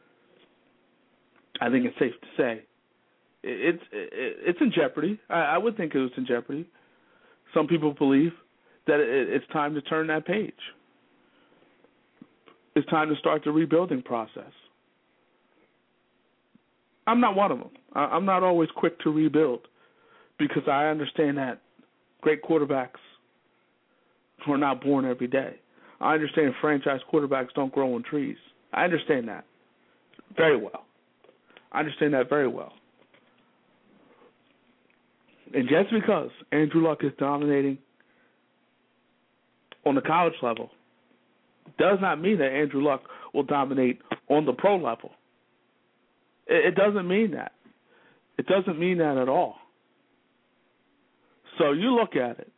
I think it's safe to say, it's in jeopardy. I would think it was in jeopardy. Some people believe that it's time to turn that page. It's time to start the rebuilding process. I'm not one of them. I'm not always quick to rebuild because I understand that great quarterbacks were not born every day. I understand franchise quarterbacks don't grow on trees. I understand that very well. I understand that very well. And just because Andrew Luck is dominating on the college level does not mean that Andrew Luck will dominate on the pro level. It doesn't mean that. It doesn't mean that at all. So you look at it.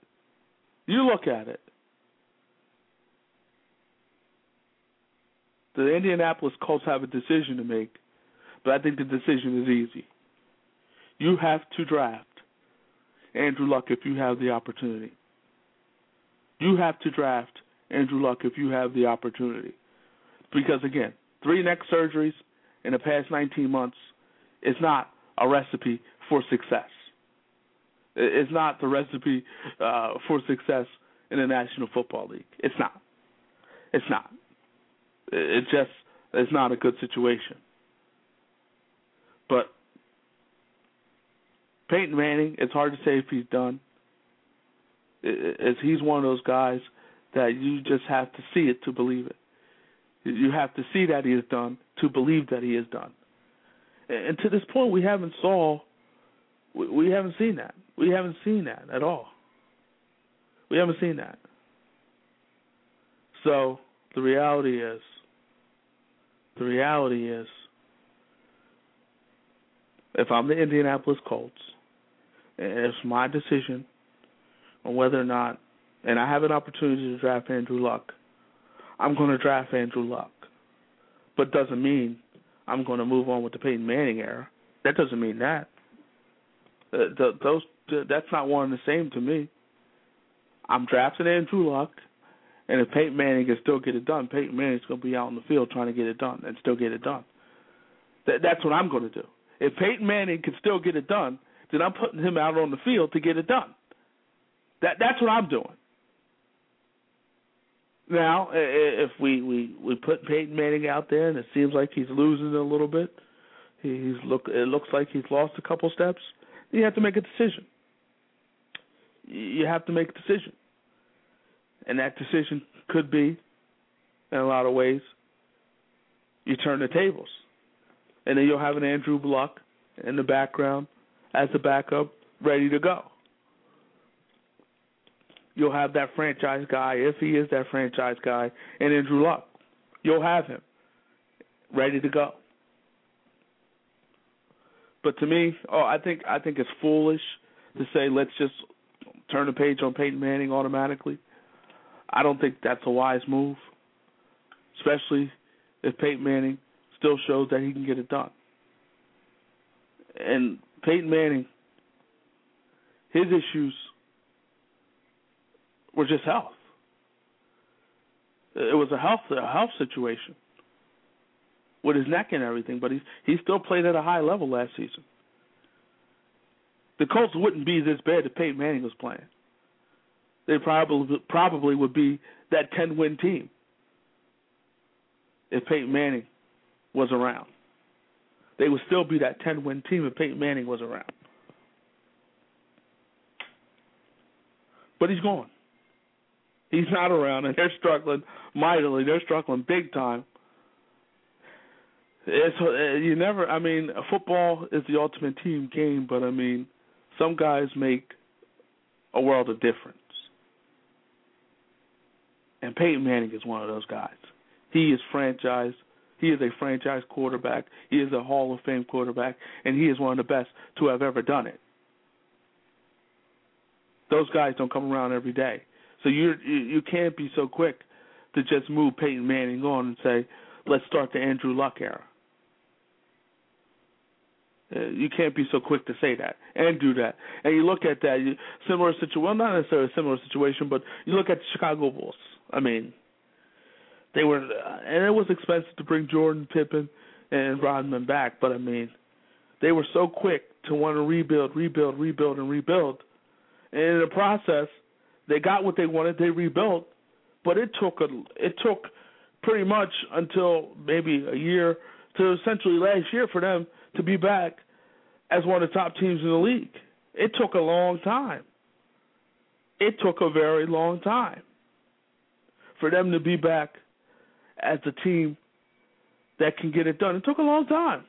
The Indianapolis Colts have a decision to make, but I think the decision is easy. You have to draft Andrew Luck if you have the opportunity. You have to draft Andrew Luck if you have the opportunity. Because, again, 3 neck surgeries in the past 19 months is not a recipe for success. It's not the recipe for success in the National Football League. It's not. It's not. It's not a good situation. But Peyton Manning, it's hard to say if he's done. He's one of those guys that you just have to see it to believe it. You have to see that he is done to believe that he is done. And to this point, we haven't seen that. We haven't seen that at all. We haven't seen that. So the reality is, if I'm the Indianapolis Colts, and it's my decision on whether or not, and I have an opportunity to draft Andrew Luck, I'm going to draft Andrew Luck. But doesn't mean I'm going to move on with the Peyton Manning era. That doesn't mean that. That's not one and the same to me. I'm drafting Andrew Luck, and if Peyton Manning can still get it done, Peyton Manning's going to be out in the field trying to get it done and still get it done. That's what I'm going to do. If Peyton Manning can still get it done, then I'm putting him out on the field to get it done. That's what I'm doing. Now, if we put Peyton Manning out there and it seems like he's losing a little bit, it looks like he's lost a couple steps, you have to make a decision. You have to make a decision. And that decision could be, in a lot of ways, you turn the tables. And then you'll have an Andrew Luck in the background as the backup ready to go. You'll have that franchise guy, if he is that franchise guy, and Andrew Luck. You'll have him ready to go. But to me, I think it's foolish to say let's just turn the page on Peyton Manning automatically. I don't think that's a wise move, especially if Peyton Manning still shows that he can get it done. And Peyton Manning, his issues were just health. It was a health situation with his neck and everything, but he still played at a high level last season. The Colts wouldn't be this bad if Peyton Manning was playing. They probably would be that 10-win team if Peyton Manning was around. They would still be that 10-win team if Peyton Manning was around. But he's gone. He's not around, and they're struggling mightily. They're struggling big time. Football is the ultimate team game, but, some guys make a world of difference. And Peyton Manning is one of those guys. He is franchised. He is a franchise quarterback. He is a Hall of Fame quarterback, and he is one of the best to have ever done it. Those guys don't come around every day. So you can't be so quick to just move Peyton Manning on and say, let's start the Andrew Luck era. You can't be so quick to say that and do that. And you look at that, similar situation, well, not necessarily a similar situation, but you look at the Chicago Bulls. They were, and it was expensive to bring Jordan, Pippen, and Rodman back, but they were so quick to want to rebuild. And in the process, they got what they wanted. They rebuilt, but it took pretty much until maybe a year to essentially last year for them to be back as one of the top teams in the league. It took a long time. It took a very long time for them to be back as a team that can get it done. It took a long time.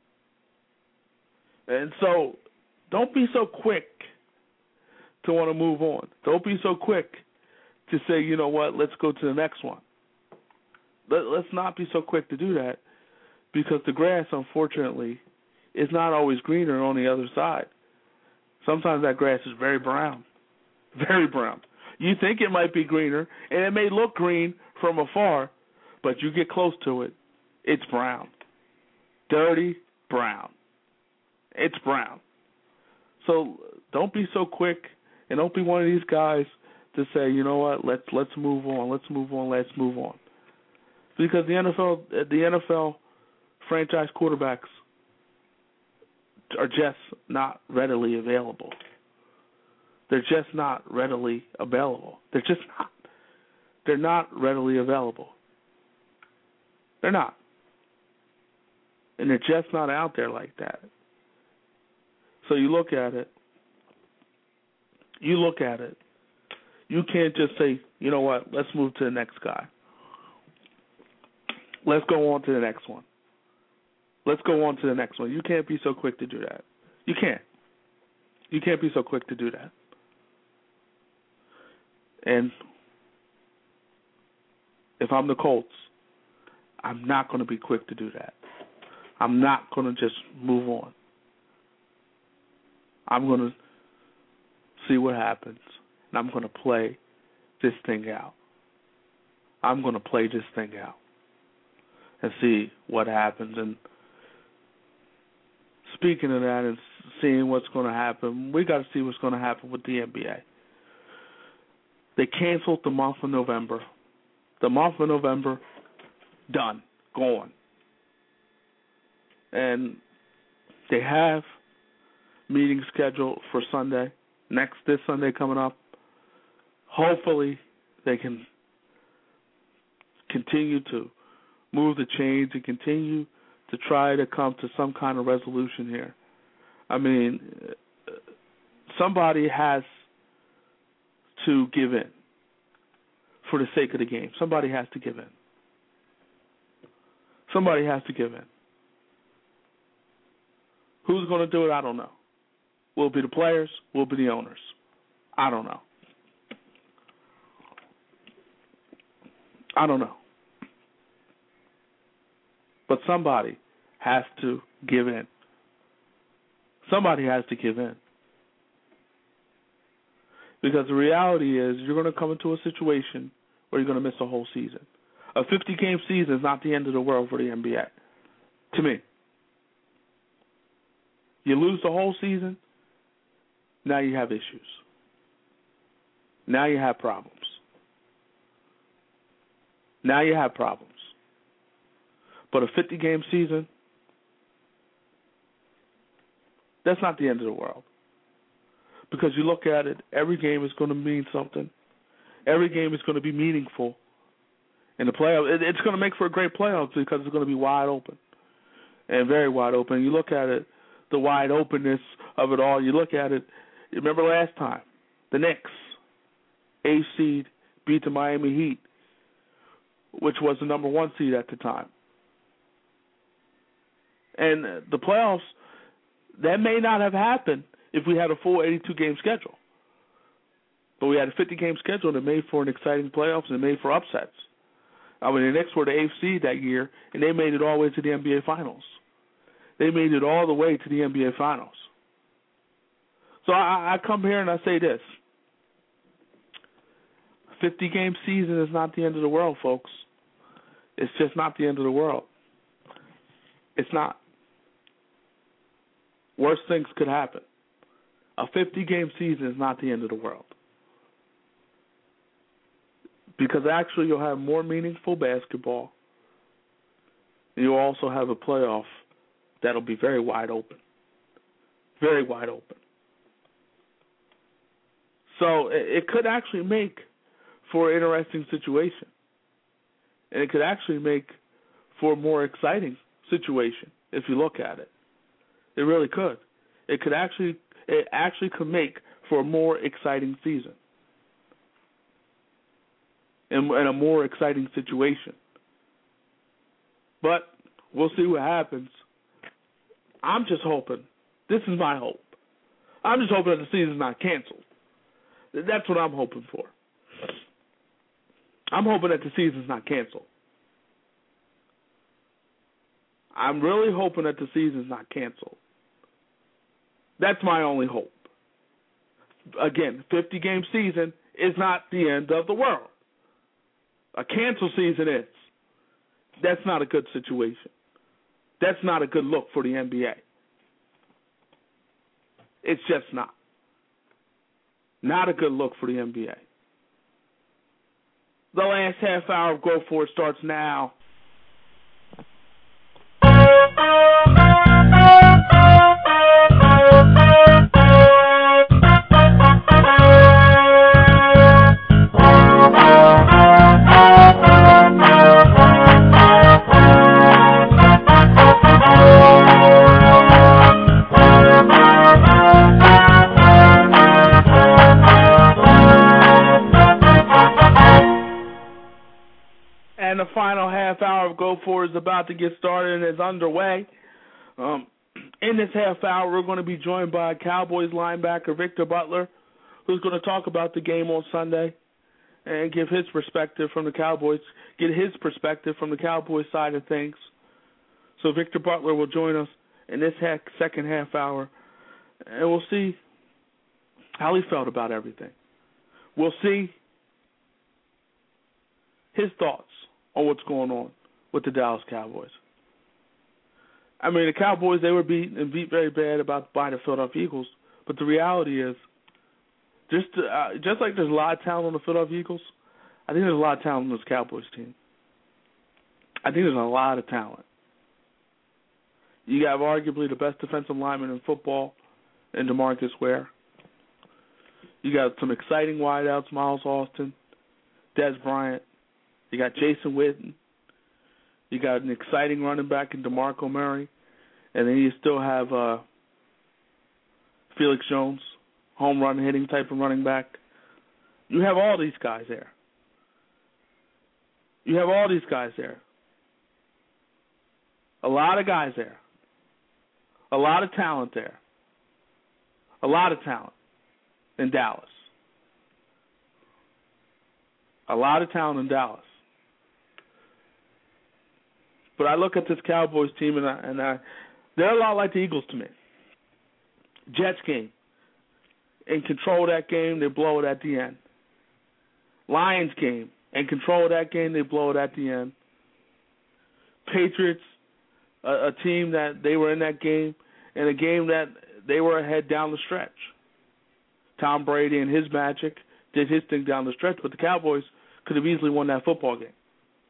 And so don't be so quick to want to move on. Don't be so quick to say, you know what, let's go to the next one. Let's not be so quick to do that, because the grass, unfortunately, is not always greener on the other side. Sometimes that grass is very brown. Very brown. You think it might be greener, and it may look green from afar, but you get close to it, it's brown. Dirty brown. It's brown. So don't be so quick, and don't be one of these guys to say, you know what, let's move on, because the NFL franchise quarterbacks are just not readily available. They're just not readily available. They're just not. They're not readily available. They're not. And they're just not out there like that. So you look at it. You can't just say, you know what, let's move to the next guy. Let's go on to the next one. You can't be so quick to do that. You can't. You can't be so quick to do that. And if I'm the Colts, I'm not going to be quick to do that. I'm not going to just move on. I'm going to see what happens, and I'm going to play this thing out. And see what happens. And speaking of that and seeing what's going to happen, we got to see what's going to happen with the NBA. They canceled the month of November. Done. Gone. And they have meetings scheduled for Sunday. This Sunday coming up. Hopefully they can continue to move the chains and continue to try to come to some kind of resolution here. I mean, somebody has to give in for the sake of the game. Somebody has to give in. Who's going to do it? I don't know. Will it be the players? Will it be the owners? I don't know. But somebody has to give in. Because the reality is you're going to come into a situation where you're going to miss a whole season. A 50-game season is not the end of the world for the NBA, to me. You lose the whole season, now you have issues. Now you have problems. But a 50-game season, that's not the end of the world. Because you look at it, every game is going to mean something. Every game is going to be meaningful. In the playoffs, it's going to make for a great playoffs because it's going to be wide open and very wide open. You look at it, the wide openness of it all. You look at it, you remember last time, the Knicks, 8th seed, beat the Miami Heat, which was the number 1 seed at the time. And the playoffs, that may not have happened if we had a full 82-game schedule. But we had a 50-game schedule, and it made for an exciting playoffs, and it made for upsets. I mean, the Knicks were the 8th seed that year, and they made it all the way to the NBA Finals. So I come here and I say this. 50-game season is not the end of the world, folks. It's just not the end of the world. It's not. Worse things could happen. A 50-game season is not the end of the world. Because actually you'll have more meaningful basketball. And you'll also have a playoff that'll be very wide open. Very wide open. So it could actually make for an interesting situation. And it could actually make for a more exciting situation if you look at it. It really could. It actually could make for a more exciting season. And a more exciting situation. But we'll see what happens. I'm just hoping. This is my hope. I'm just hoping that the season's not canceled. That's what I'm hoping for. I'm hoping that the season's not canceled. I'm really hoping that the season's not canceled. That's my only hope. Again, 50-game season is not the end of the world. A canceled season is. That's not a good situation. That's not a good look for the NBA. It's just not. Not a good look for the NBA. The last half hour of Go For It starts now. And the final half hour of Go For It is about to get started and is underway. In this half hour, we're going to be joined by Cowboys linebacker Victor Butler, who's going to talk about the game on Sunday and give his perspective from the Cowboys, get his perspective from the Cowboys side of things. So Victor Butler will join us in this second half hour, and we'll see how he felt about everything. We'll see his thoughts on what's going on with the Dallas Cowboys. I mean, the Cowboys, they were beat very bad by the Philadelphia Eagles, but the reality is, just like there's a lot of talent on the Philadelphia Eagles, I think there's a lot of talent on this Cowboys team. I think there's a lot of talent. You have arguably the best defensive lineman in football in DeMarcus Ware. You got some exciting wideouts, Miles Austin, Dez Bryant. You got Jason Witten. You got an exciting running back in DeMarco Murray. And then you still have Felix Jones, home run hitting type of running back. You have all these guys there. A lot of guys there. A lot of talent there. A lot of talent in Dallas. A lot of talent in Dallas. But I look at this Cowboys team, and they're a lot like the Eagles to me. Jets game. In control of that game, they blow it at the end. Lions game. In control of that game, they blow it at the end. Patriots, a team that they were in that game, and a game that they were ahead down the stretch. Tom Brady and his magic did his thing down the stretch, but the Cowboys could have easily won that football game.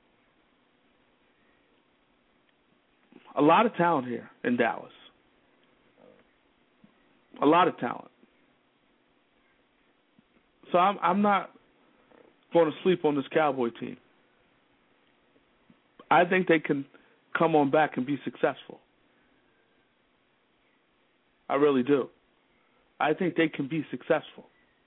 A lot of talent here in Dallas. A lot of talent. So I'm not going to sleep on this Cowboy team. I think they can come on back and be successful. I really do. I think they can be successful.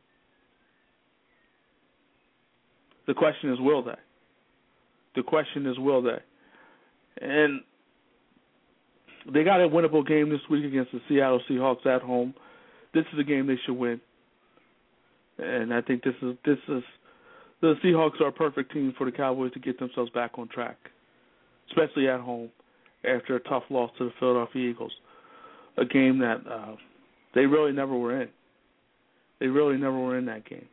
The question is, will they? The question is, will they? And they got a winnable game this week against the Seattle Seahawks at home. This is a game they should win. And I think this is the Seahawks are a perfect team for the Cowboys to get themselves back on track, especially at home after a tough loss to the Philadelphia Eagles, a game that they really never were in. They really never were in that game.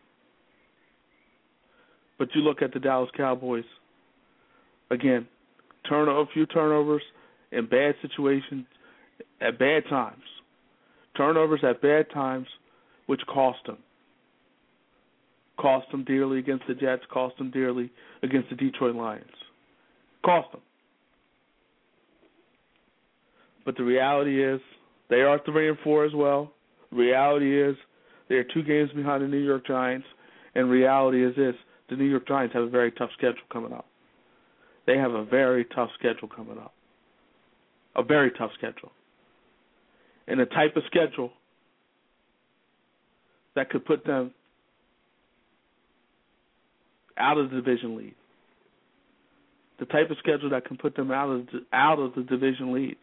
But you look at the Dallas Cowboys, again, a few turnovers in bad situations at bad times. Turnovers at bad times, which cost them. Cost them dearly against the Jets, cost them dearly against the Detroit Lions. Cost them. But the reality is they are 3-4 as well. The reality is they are 2 games behind the New York Giants. And reality is this, the New York Giants have a very tough schedule coming up. They have a very tough schedule coming up. A very tough schedule. And a type of schedule that could put them out of the division lead. The type of schedule that can put them out of the division lead.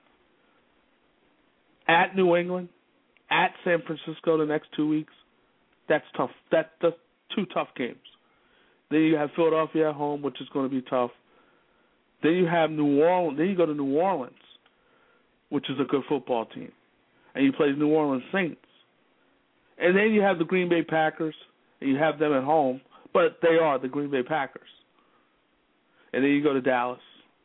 At New England, at San Francisco the next 2 weeks, that's tough. That's 2 tough games. Then you have Philadelphia at home, which is going to be tough. Then you have New Orleans. Then you go to New Orleans, which is a good football team, and you play the New Orleans Saints. And then you have the Green Bay Packers, and you have them at home, but they are the Green Bay Packers. And then you go to Dallas,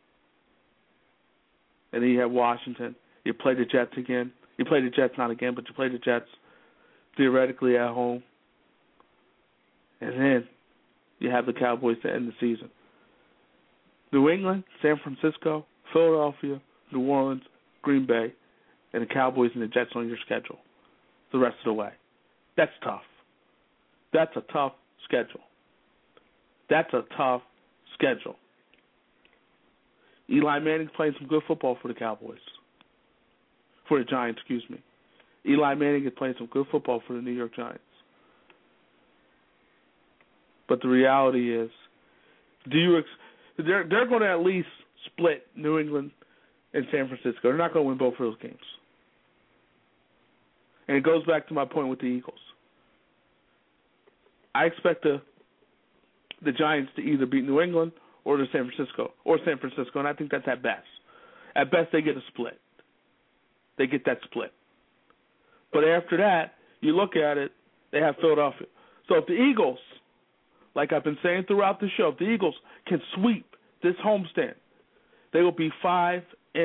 and then you have Washington. You play the Jets again. You play the Jets, not again, but you play the Jets theoretically at home. And then you have the Cowboys to end the season. New England, San Francisco, Philadelphia, New Orleans, Green Bay, and the Cowboys and the Jets on your schedule the rest of the way. That's tough. That's a tough schedule. That's a tough schedule. Eli Manning's playing some good football for the Cowboys. For the Giants, excuse me. Eli Manning is playing some good football for the New York Giants. But the reality is, they're going to at least split New England and San Francisco. They're not going to win both of those games. And it goes back to my point with the Eagles. I expect the Giants to either beat New England or San Francisco, and I think that's at best. At best, they get a split. They get that split. But after that, you look at it, they have Philadelphia. So if the Eagles, like I've been saying throughout the show, if the Eagles can sweep this homestand, they will be 5-4.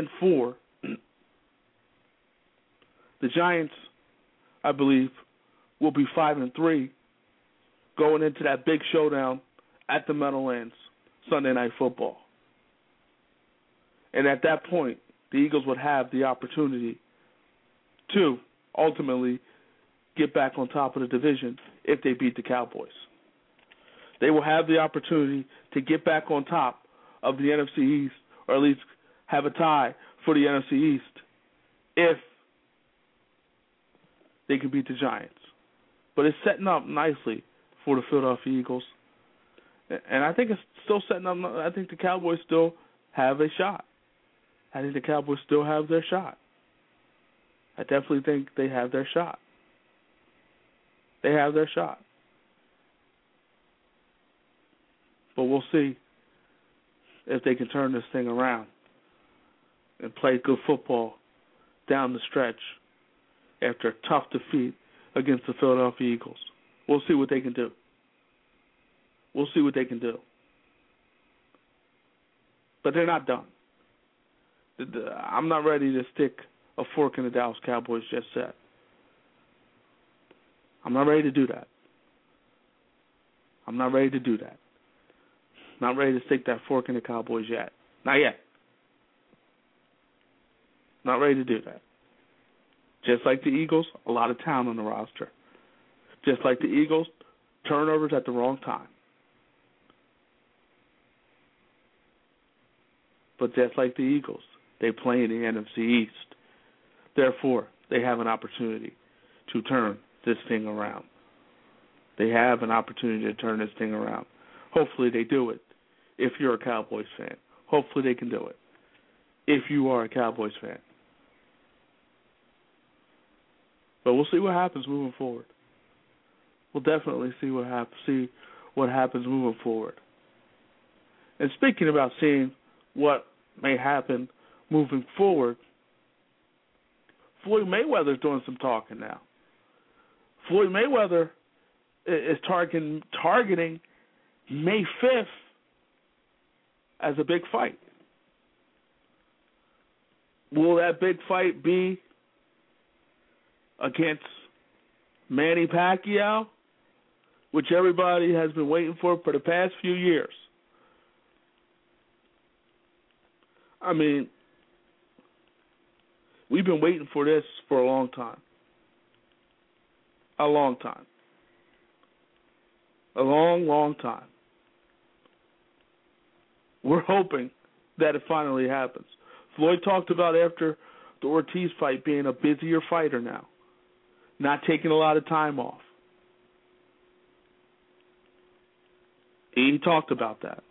The Giants, I believe, will be 5-3 going into that big showdown at the Meadowlands Sunday Night Football. And at that point, the Eagles would have the opportunity to ultimately get back on top of the division if they beat the Cowboys. They will have the opportunity to get back on top of the NFC East, or at least have a tie for the NFC East if they can beat the Giants. But it's setting up nicely for the Philadelphia Eagles. And I think it's still setting up. I think the Cowboys still have a shot. I think the Cowboys still have their shot. I definitely think they have their shot. They have their shot. But we'll see if they can turn this thing around and play good football down the stretch after a tough defeat against the Philadelphia Eagles. We'll see what they can do. We'll see what they can do. But they're not done. I'm not ready to stick a fork in the Dallas Cowboys just yet. I'm not ready to do that. I'm not ready to do that. Not ready to stick that fork in the Cowboys yet. Not yet. Not ready to do that. Just like the Eagles, a lot of talent on the roster. Just like the Eagles, turnovers at the wrong time. But just like the Eagles, they play in the NFC East. Therefore, they have an opportunity to turn this thing around. They have an opportunity to turn this thing around. Hopefully they do it if you're a Cowboys fan. Hopefully they can do it if you are a Cowboys fan. But we'll see what happens moving forward. We'll definitely see what happens moving forward. And speaking about seeing what may happen moving forward, Floyd Mayweather's doing some talking now. Floyd Mayweather is targeting May 5th as a big fight. Will that big fight be against Manny Pacquiao, which everybody has been waiting for the past few years? I mean, we've been waiting for this for a long time. A long time. A long, long time. We're hoping that it finally happens. Floyd talked about after the Ortiz fight being a busier fighter now, not taking a lot of time off. He talked about that.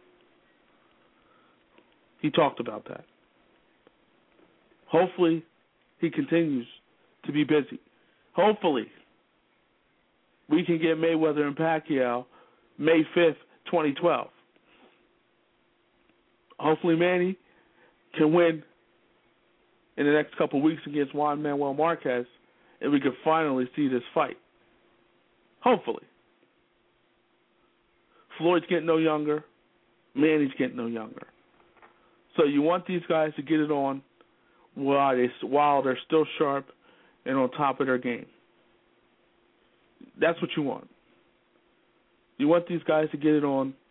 He talked about that. Hopefully, he continues to be busy. Hopefully, we can get Mayweather and Pacquiao May 5th, 2012. Hopefully, Manny can win in the next couple of weeks against Juan Manuel Marquez, and we can finally see this fight. Hopefully. Floyd's getting no younger. Manny's getting no younger. So you want these guys to get it on while they're still sharp and on top of their game. That's what you want. You want these guys to get it on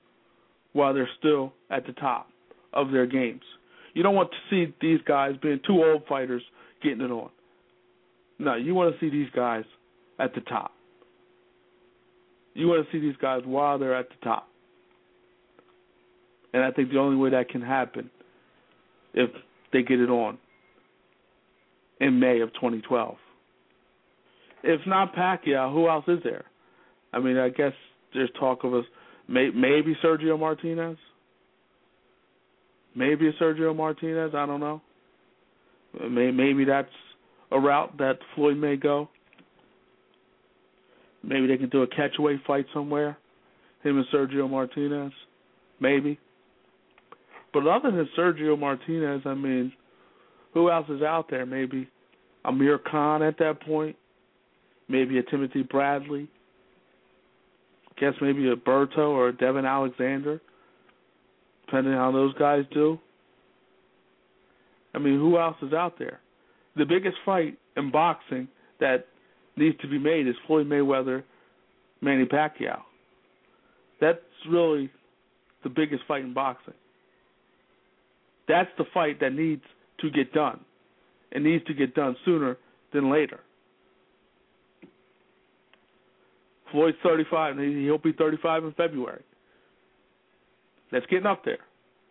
while they're still at the top of their games. You don't want to see these guys being two old fighters getting it on. No, you want to see these guys at the top. You want to see these guys while they're at the top. And I think the only way that can happen if they get it on in May of 2012. If not Pacquiao, who else is there? I mean, I guess there's talk of maybe Sergio Martinez. Maybe a Sergio Martinez, I don't know. Maybe that's a route that Floyd may go. Maybe they can do a catch-away fight somewhere, him and Sergio Martinez, maybe. But other than Sergio Martinez, I mean, who else is out there? Maybe Amir Khan at that point, maybe a Timothy Bradley, guess maybe a Berto or a Devin Alexander, depending on how those guys do. I mean, who else is out there? The biggest fight in boxing that needs to be made is Floyd Mayweather, Manny Pacquiao. That's really the biggest fight in boxing. That's the fight that needs to get done. It needs to get done sooner than later. Floyd's 35, and he'll be 35 in February. That's getting up there.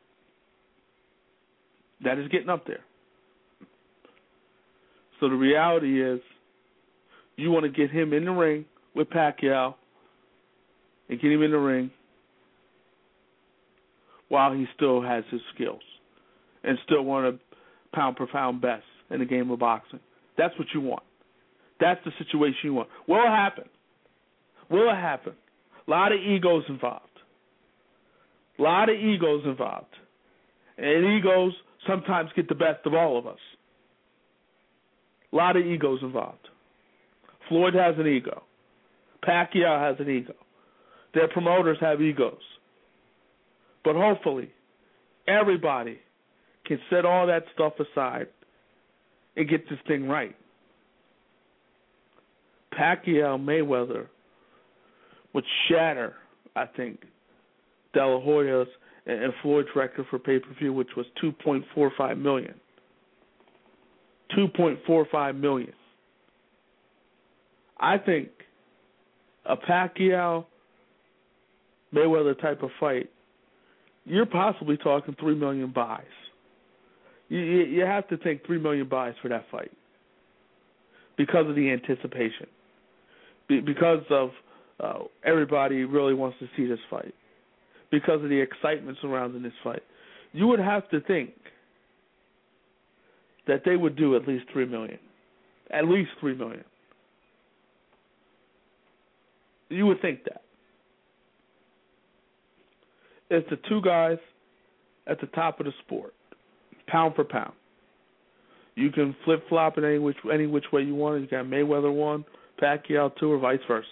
That is getting up there. So the reality is, you want to get him in the ring with Pacquiao and get him in the ring while he still has his skills and still one of the pound-per-pound best in the game of boxing. That's what you want. That's the situation you want. Will it happen? Will it happen? A lot of egos involved. A lot of egos involved. And egos sometimes get the best of all of us. A lot of egos involved. Floyd has an ego. Pacquiao has an ego. Their promoters have egos. But hopefully, everybody can set all that stuff aside and get this thing right. Pacquiao Mayweather would shatter, I think, De La Hoya's and Floyd's record for pay-per-view, which was $2.45 million. $2.45 million. I think a Pacquiao Mayweather type of fight, you're possibly talking 3 million buys. You have to think 3 million buys for that fight because of the anticipation, because of everybody really wants to see this fight, because of the excitement surrounding this fight. You would have to think that they would do at least 3 million. At least 3 million. You would think that. It's the two guys at the top of the sport, pound for pound. You can flip-flop it any which way you want. You got Mayweather 1, Pacquiao 2, or vice versa.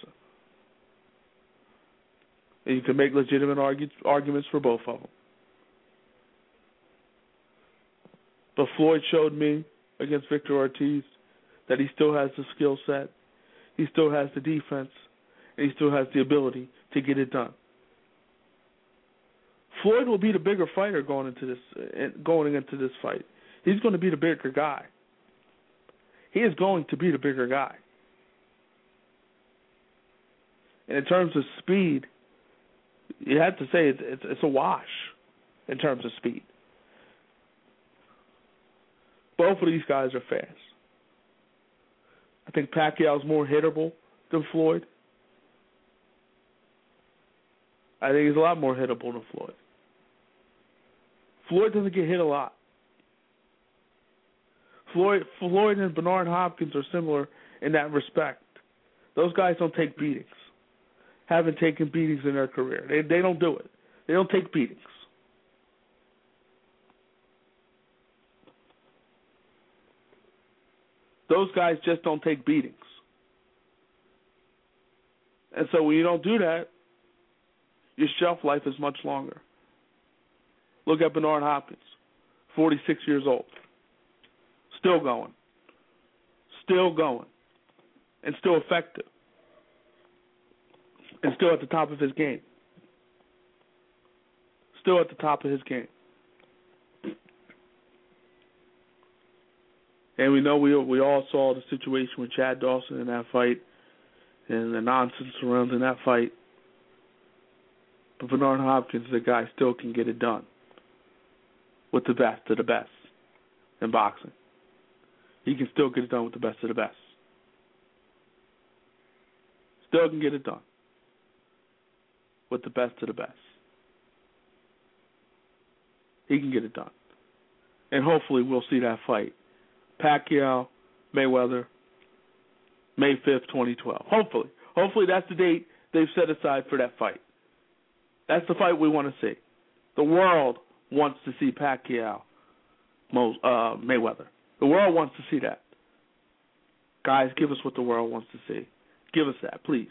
And you can make legitimate arguments for both of them. But Floyd showed me against Victor Ortiz that he still has the skill set, he still has the defense, and he still has the ability to get it done. Floyd will be the bigger fighter going into this fight. He's going to be the bigger guy. He is going to be the bigger guy. And in terms of speed, you have to say it's a wash in terms of speed. Both of these guys are fast. I think Pacquiao's more hittable than Floyd. I think he's a lot more hittable than Floyd. Floyd doesn't get hit a lot. Floyd and Bernard Hopkins are similar in that respect. Those guys don't take beatings. Haven't taken beatings in their career. They don't do it. They don't take beatings. Those guys just don't take beatings. And so when you don't do that, your shelf life is much longer. Look at Bernard Hopkins, 46 years old. Still going. Still going. And still effective. And still at the top of his game. still at the top of his game. And we know we all saw the situation with Chad Dawson in that fight and the nonsense surrounding that fight. But Bernard Hopkins, the guy, still can get it done with the best of the best in boxing. He can still get it done with the best of the best. Still can get it done with the best of the best. He can get it done. And hopefully we'll see that fight. Pacquiao, Mayweather, May 5th, 2012. Hopefully. Hopefully that's the date they've set aside for that fight. That's the fight we want to see. The world wants to see Pacquiao, Mayweather. The world wants to see that. Guys, give us what the world wants to see. Give us that, please.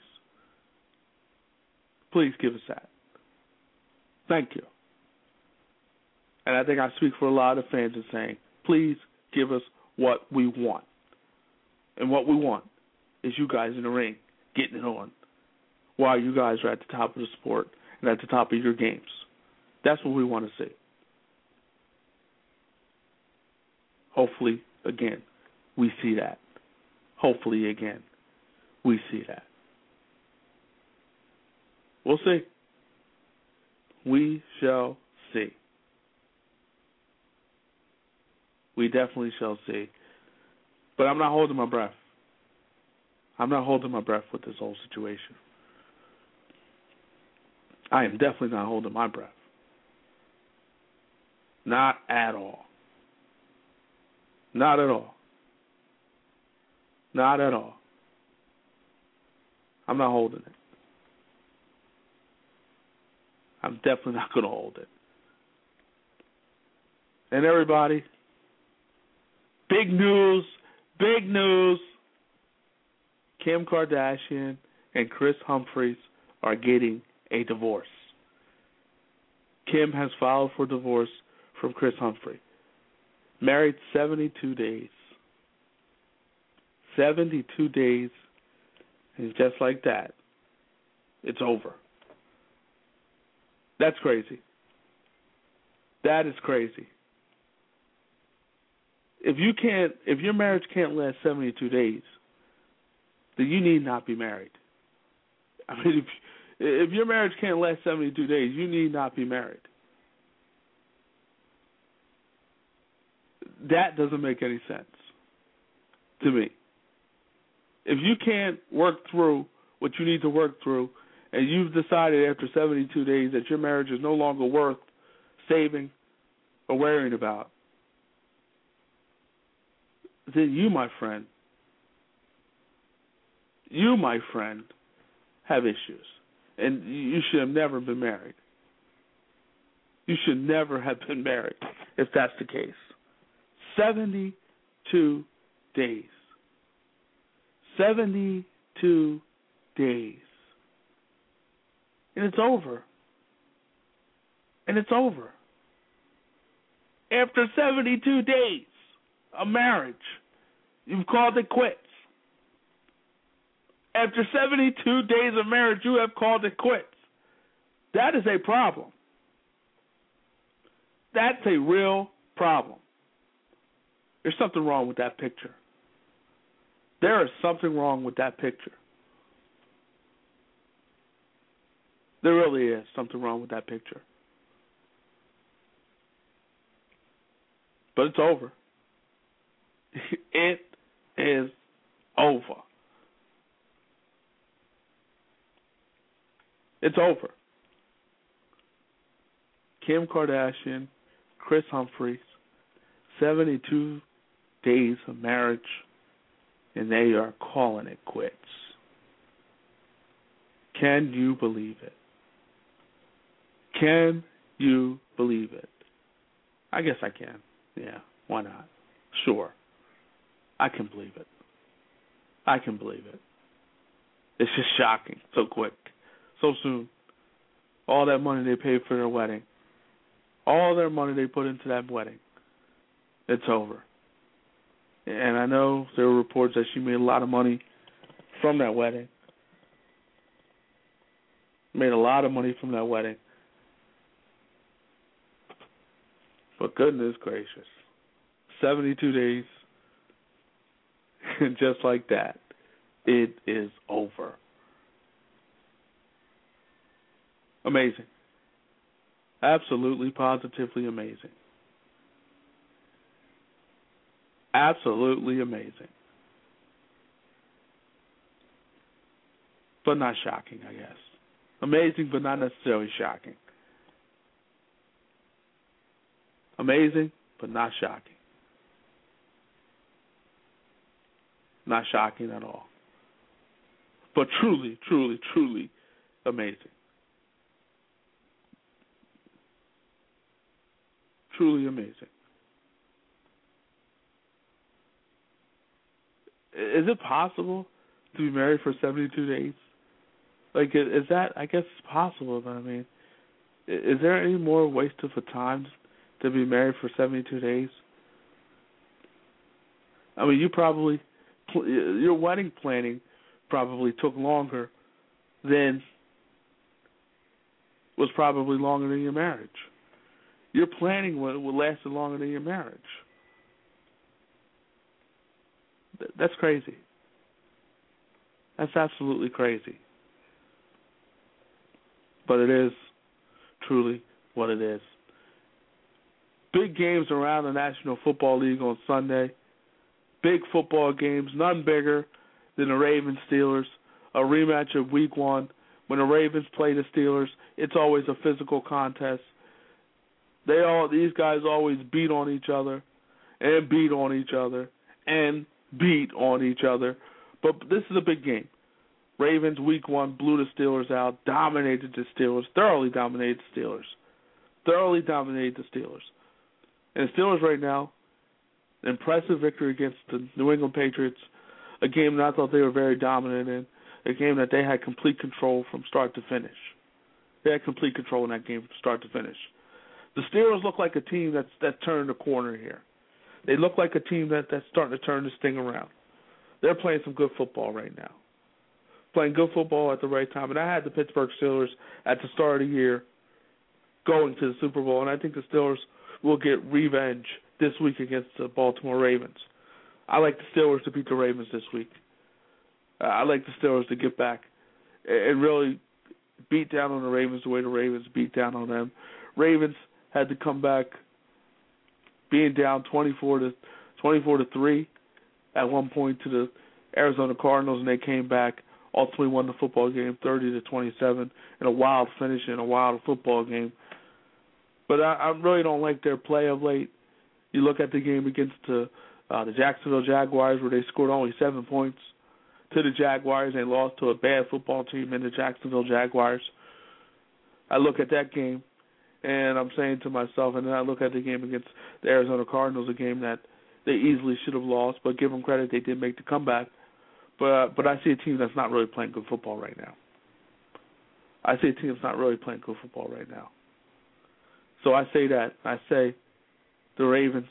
Please give us that. Thank you. And I think I speak for a lot of fans in saying, please give us what we want. And what we want is you guys in the ring getting it on while you guys are at the top of the sport and at the top of your games. That's what we want to see. Hopefully, again, we see that. Hopefully, again, we see that. We'll see. We shall see. We definitely shall see. But I'm not holding my breath. I'm not holding my breath with this whole situation. I am definitely not holding my breath. Not at all. Not at all. Not at all. I'm not holding it. I'm definitely not going to hold it. And everybody, big news, big news. Kim Kardashian and Kris Humphries are getting a divorce. Kim has filed for divorce from Kris Humphrey. Married 72 days. 72 days, and just like that, it's over. That's crazy. That is crazy. If your marriage can't last 72 days, then you need not be married. I mean, if your marriage can't last 72 days, you need not be married. That doesn't make any sense to me. If you can't work through what you need to work through, and you've decided after 72 days that your marriage is no longer worth saving or worrying about, then you, my friend, have issues. And you should have never been married. You should never have been married if that's the case. 72 days. 72 days. And it's over. And it's over. After 72 days of marriage, you've called it quits. After 72 days of marriage, you have called it quits. That is a problem. That's a real problem. There's something wrong with that picture. There is something wrong with that picture. There really is something wrong with that picture. But it's over. It is over. It's over. Kim Kardashian, Kris Humphries, 72 days of marriage, and they are calling it quits. Can you believe it? Can you believe it? I guess I can. Yeah, why not? Sure. I can believe it. I can believe it. It's just shocking. So quick. So soon. All that money they paid for their wedding. All their money they put into that wedding. It's over. And I know there were reports that she made a lot of money from that wedding. Made a lot of money from that wedding. But goodness gracious, 72 days, and just like that, it is over. Amazing. Absolutely, positively amazing. Absolutely amazing. But not shocking, I guess. Amazing, but not necessarily shocking. Amazing, but not shocking. Not shocking at all. But truly, truly, truly amazing. Truly amazing. Is it possible to be married for 72 days? Like, is that, I guess it's possible, but I mean, is there any more waste of a time to be married for 72 days? I mean, your wedding planning probably took longer than was probably longer than your marriage. Your planning would last longer than your marriage. That's crazy. That's absolutely crazy. But it is truly what it is. Big games around the National Football League on Sunday. Big football games, none bigger than the Ravens-Steelers. A rematch of Week 1. When the Ravens play the Steelers, it's always a physical contest. These guys always beat on each other and beat on each other and beat on each other. But this is a big game. Ravens, Week 1, blew the Steelers out, dominated the Steelers, thoroughly dominated the Steelers. And the Steelers right now, impressive victory against the New England Patriots, a game that I thought they were very dominant in, a game that they had complete control from start to finish. They had complete control in that game from start to finish. The Steelers look like a team that turned the corner here. They look like a team that's starting to turn this thing around. They're playing some good football right now. Playing good football at the right time. And I had the Pittsburgh Steelers at the start of the year going to the Super Bowl, and I think the Steelers will get revenge this week against the Baltimore Ravens. I like the Steelers to beat the Ravens this week. I like the Steelers to get back and really beat down on the Ravens the way the Ravens beat down on them. Ravens had to come back being down 24-3 at one point to the Arizona Cardinals, and they came back, ultimately won the football game 30-27 in a wild finish in a wild football game. But I really don't like their play of late. You look at the game against the Jacksonville Jaguars where they scored only 7 points to the Jaguars. They lost to a bad football team in the Jacksonville Jaguars. I look at that game, and I'm saying to myself, and then I look at the game against the Arizona Cardinals, a game that they easily should have lost, but give them credit, they did make the comeback. But I see a team that's not really playing good football right now. So I say that. I say the Ravens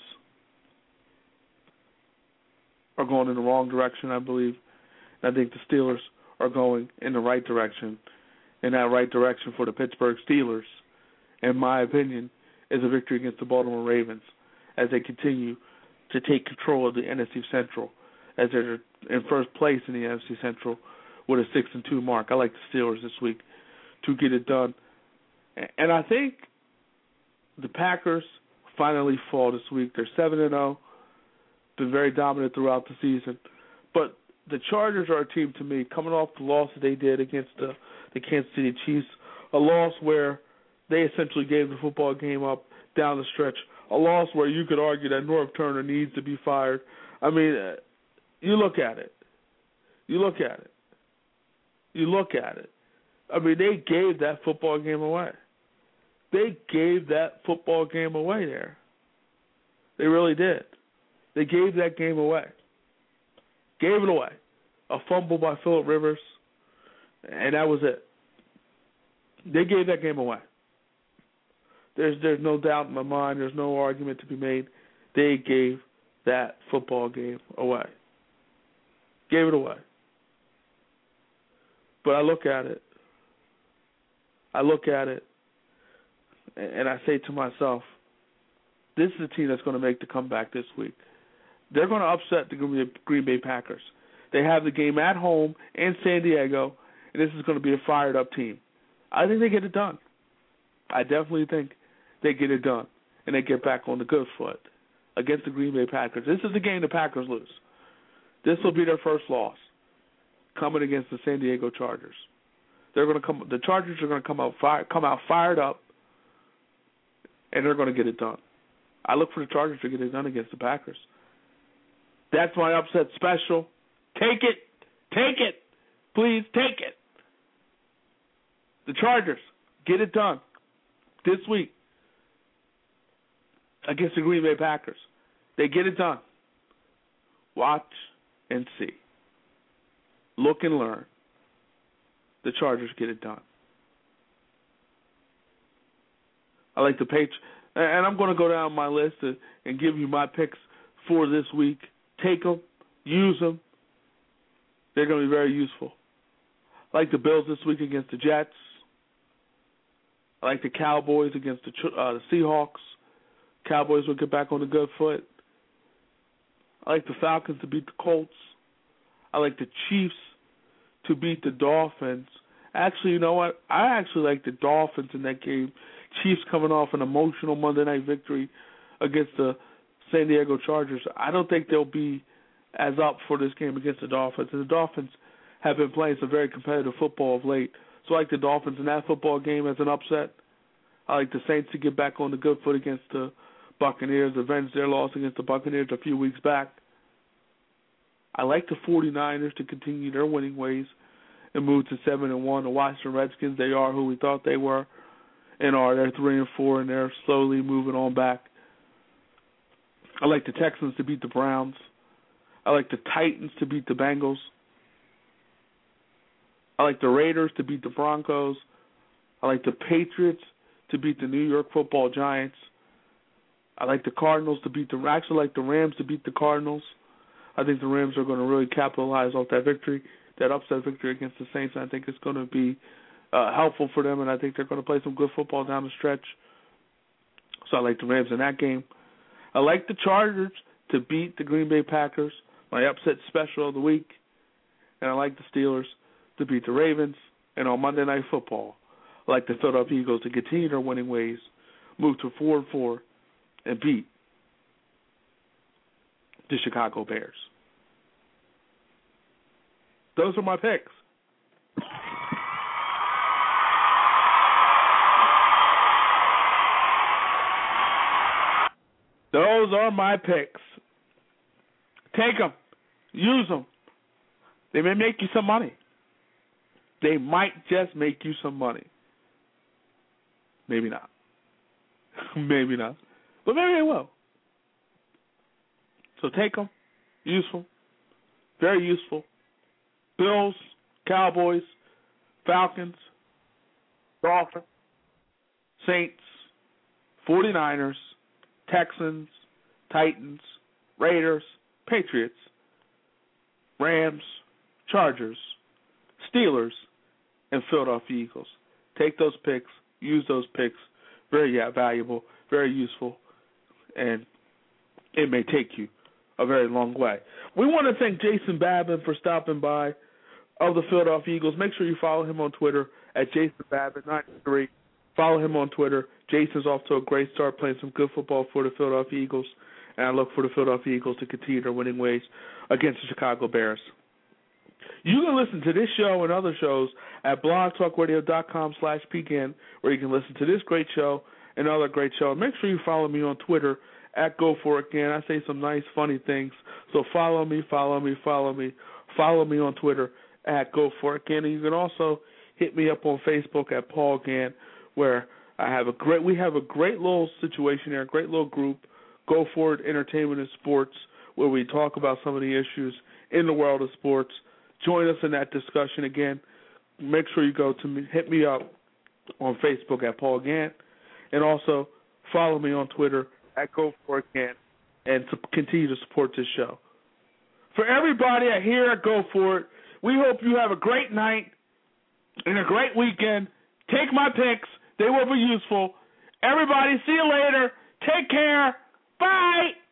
are going in the wrong direction, I believe. I think the Steelers are going in the right direction. And that right direction for the Pittsburgh Steelers, in my opinion, is a victory against the Baltimore Ravens as they continue to take control of the NFC Central, as they're in first place in the NFC Central with a 6-2 mark. I like the Steelers this week to get it done. And I think the Packers finally fall this week. They're 7-0, been very dominant throughout the season. But the Chargers are a team to me, coming off the loss that they did against the Kansas City Chiefs, a loss where they essentially gave the football game up down the stretch, a loss where you could argue that Norv Turner needs to be fired. I mean, you look at it. I mean, they gave that football game away. They gave that football game away there. They really did. They gave that game away. Gave it away. A fumble by Phillip Rivers, and that was it. They gave that game away. There's no doubt in my mind. There's no argument to be made. They gave that football game away. Gave it away. But I look at it, and I say to myself, this is a team that's going to make the comeback this week. They're going to upset the Green Bay Packers. They have the game at home in San Diego, and this is going to be a fired-up team. I think they get it done. I definitely think they get it done, and they get back on the good foot against the Green Bay Packers. This is the game the Packers lose. This will be their first loss coming against the San Diego Chargers. They're going to come. The Chargers are going to come out fired up, and they're going to get it done. I look for the Chargers to get it done against the Packers. That's my upset special. Take it. Take it. Please take it. The Chargers get it done this week against the Green Bay Packers. They get it done. Watch and see. Look and learn. The Chargers get it done. I like the Patriots, and I'm going to go down my list and give you my picks for this week. Take them, use them. They're going to be very useful. I like the Bills this week against the Jets. I like the Cowboys against the Seahawks. Cowboys will get back on the good foot. I like the Falcons to beat the Colts. I like the Chiefs to beat the Dolphins. Actually, you know what? I actually like the Dolphins in that game. Chiefs coming off an emotional Monday night victory against the San Diego Chargers. I don't think they'll be as up for this game against the Dolphins. And the Dolphins have been playing some very competitive football of late. So I like the Dolphins in that football game as an upset. I like the Saints to get back on the good foot against the Buccaneers, avenge their loss against the Buccaneers a few weeks back. I like the 49ers to continue their winning ways and move to 7-1. The Washington Redskins, they are who we thought they were and are. They're 3-4, and they're slowly moving on back. I like the Texans to beat the Browns. I like the Titans to beat the Bengals. I like the Raiders to beat the Broncos. I like the Patriots to beat the New York Football Giants. I like the Cardinals to beat I actually like the Rams to beat the Cardinals. I think the Rams are going to really capitalize off that victory, that upset victory against the Saints. And I think it's going to be helpful for them, and I think they're going to play some good football down the stretch. So I like the Rams in that game. I like the Chargers to beat the Green Bay Packers, my upset special of the week. And I like the Steelers to beat the Ravens. And on Monday Night Football, I like the Philadelphia Eagles to continue their winning ways, move to 4-4, and beat the Chicago Bears. Those are my picks. Those are my picks. Take them. Use them. They may make you some money. They might just make you some money. Maybe not. Maybe not. But maybe they will. So take them. Useful. Very useful. Bills, Cowboys, Falcons, Dolphins, Saints, 49ers, Texans, Titans, Raiders, Patriots, Rams, Chargers, Steelers, and Philadelphia Eagles. Take those picks. Use those picks. Very valuable, very useful, and it may take you a very long way. We want to thank Jason Babin for stopping by of the Philadelphia Eagles. Make sure you follow him on Twitter at JasonBabin93. Follow him on Twitter. Jason's off to a great start playing some good football for the Philadelphia Eagles, and I look for the Philadelphia Eagles to continue their winning ways against the Chicago Bears. You can listen to this show and other shows at blogtalkradio.com/PGAN, where you can listen to this great show and other great shows. Make sure you follow me on Twitter at GoForItGan. I say some nice, funny things. So follow me. Follow me on Twitter at GoForItGan. And you can also hit me up on Facebook at Paul Gann, where we have a great little situation there, a great little group, Go For It Entertainment and Sports, where we talk about some of the issues in the world of sports. Join us in that discussion. Again, make sure you hit me up on Facebook at Paul Gann, and also follow me on Twitter at GoForItGan, and continue to support this show. For everybody here at Go For It, we hope you have a great night and a great weekend. Take my picks. They will be useful. Everybody, see you later. Take care. Bye.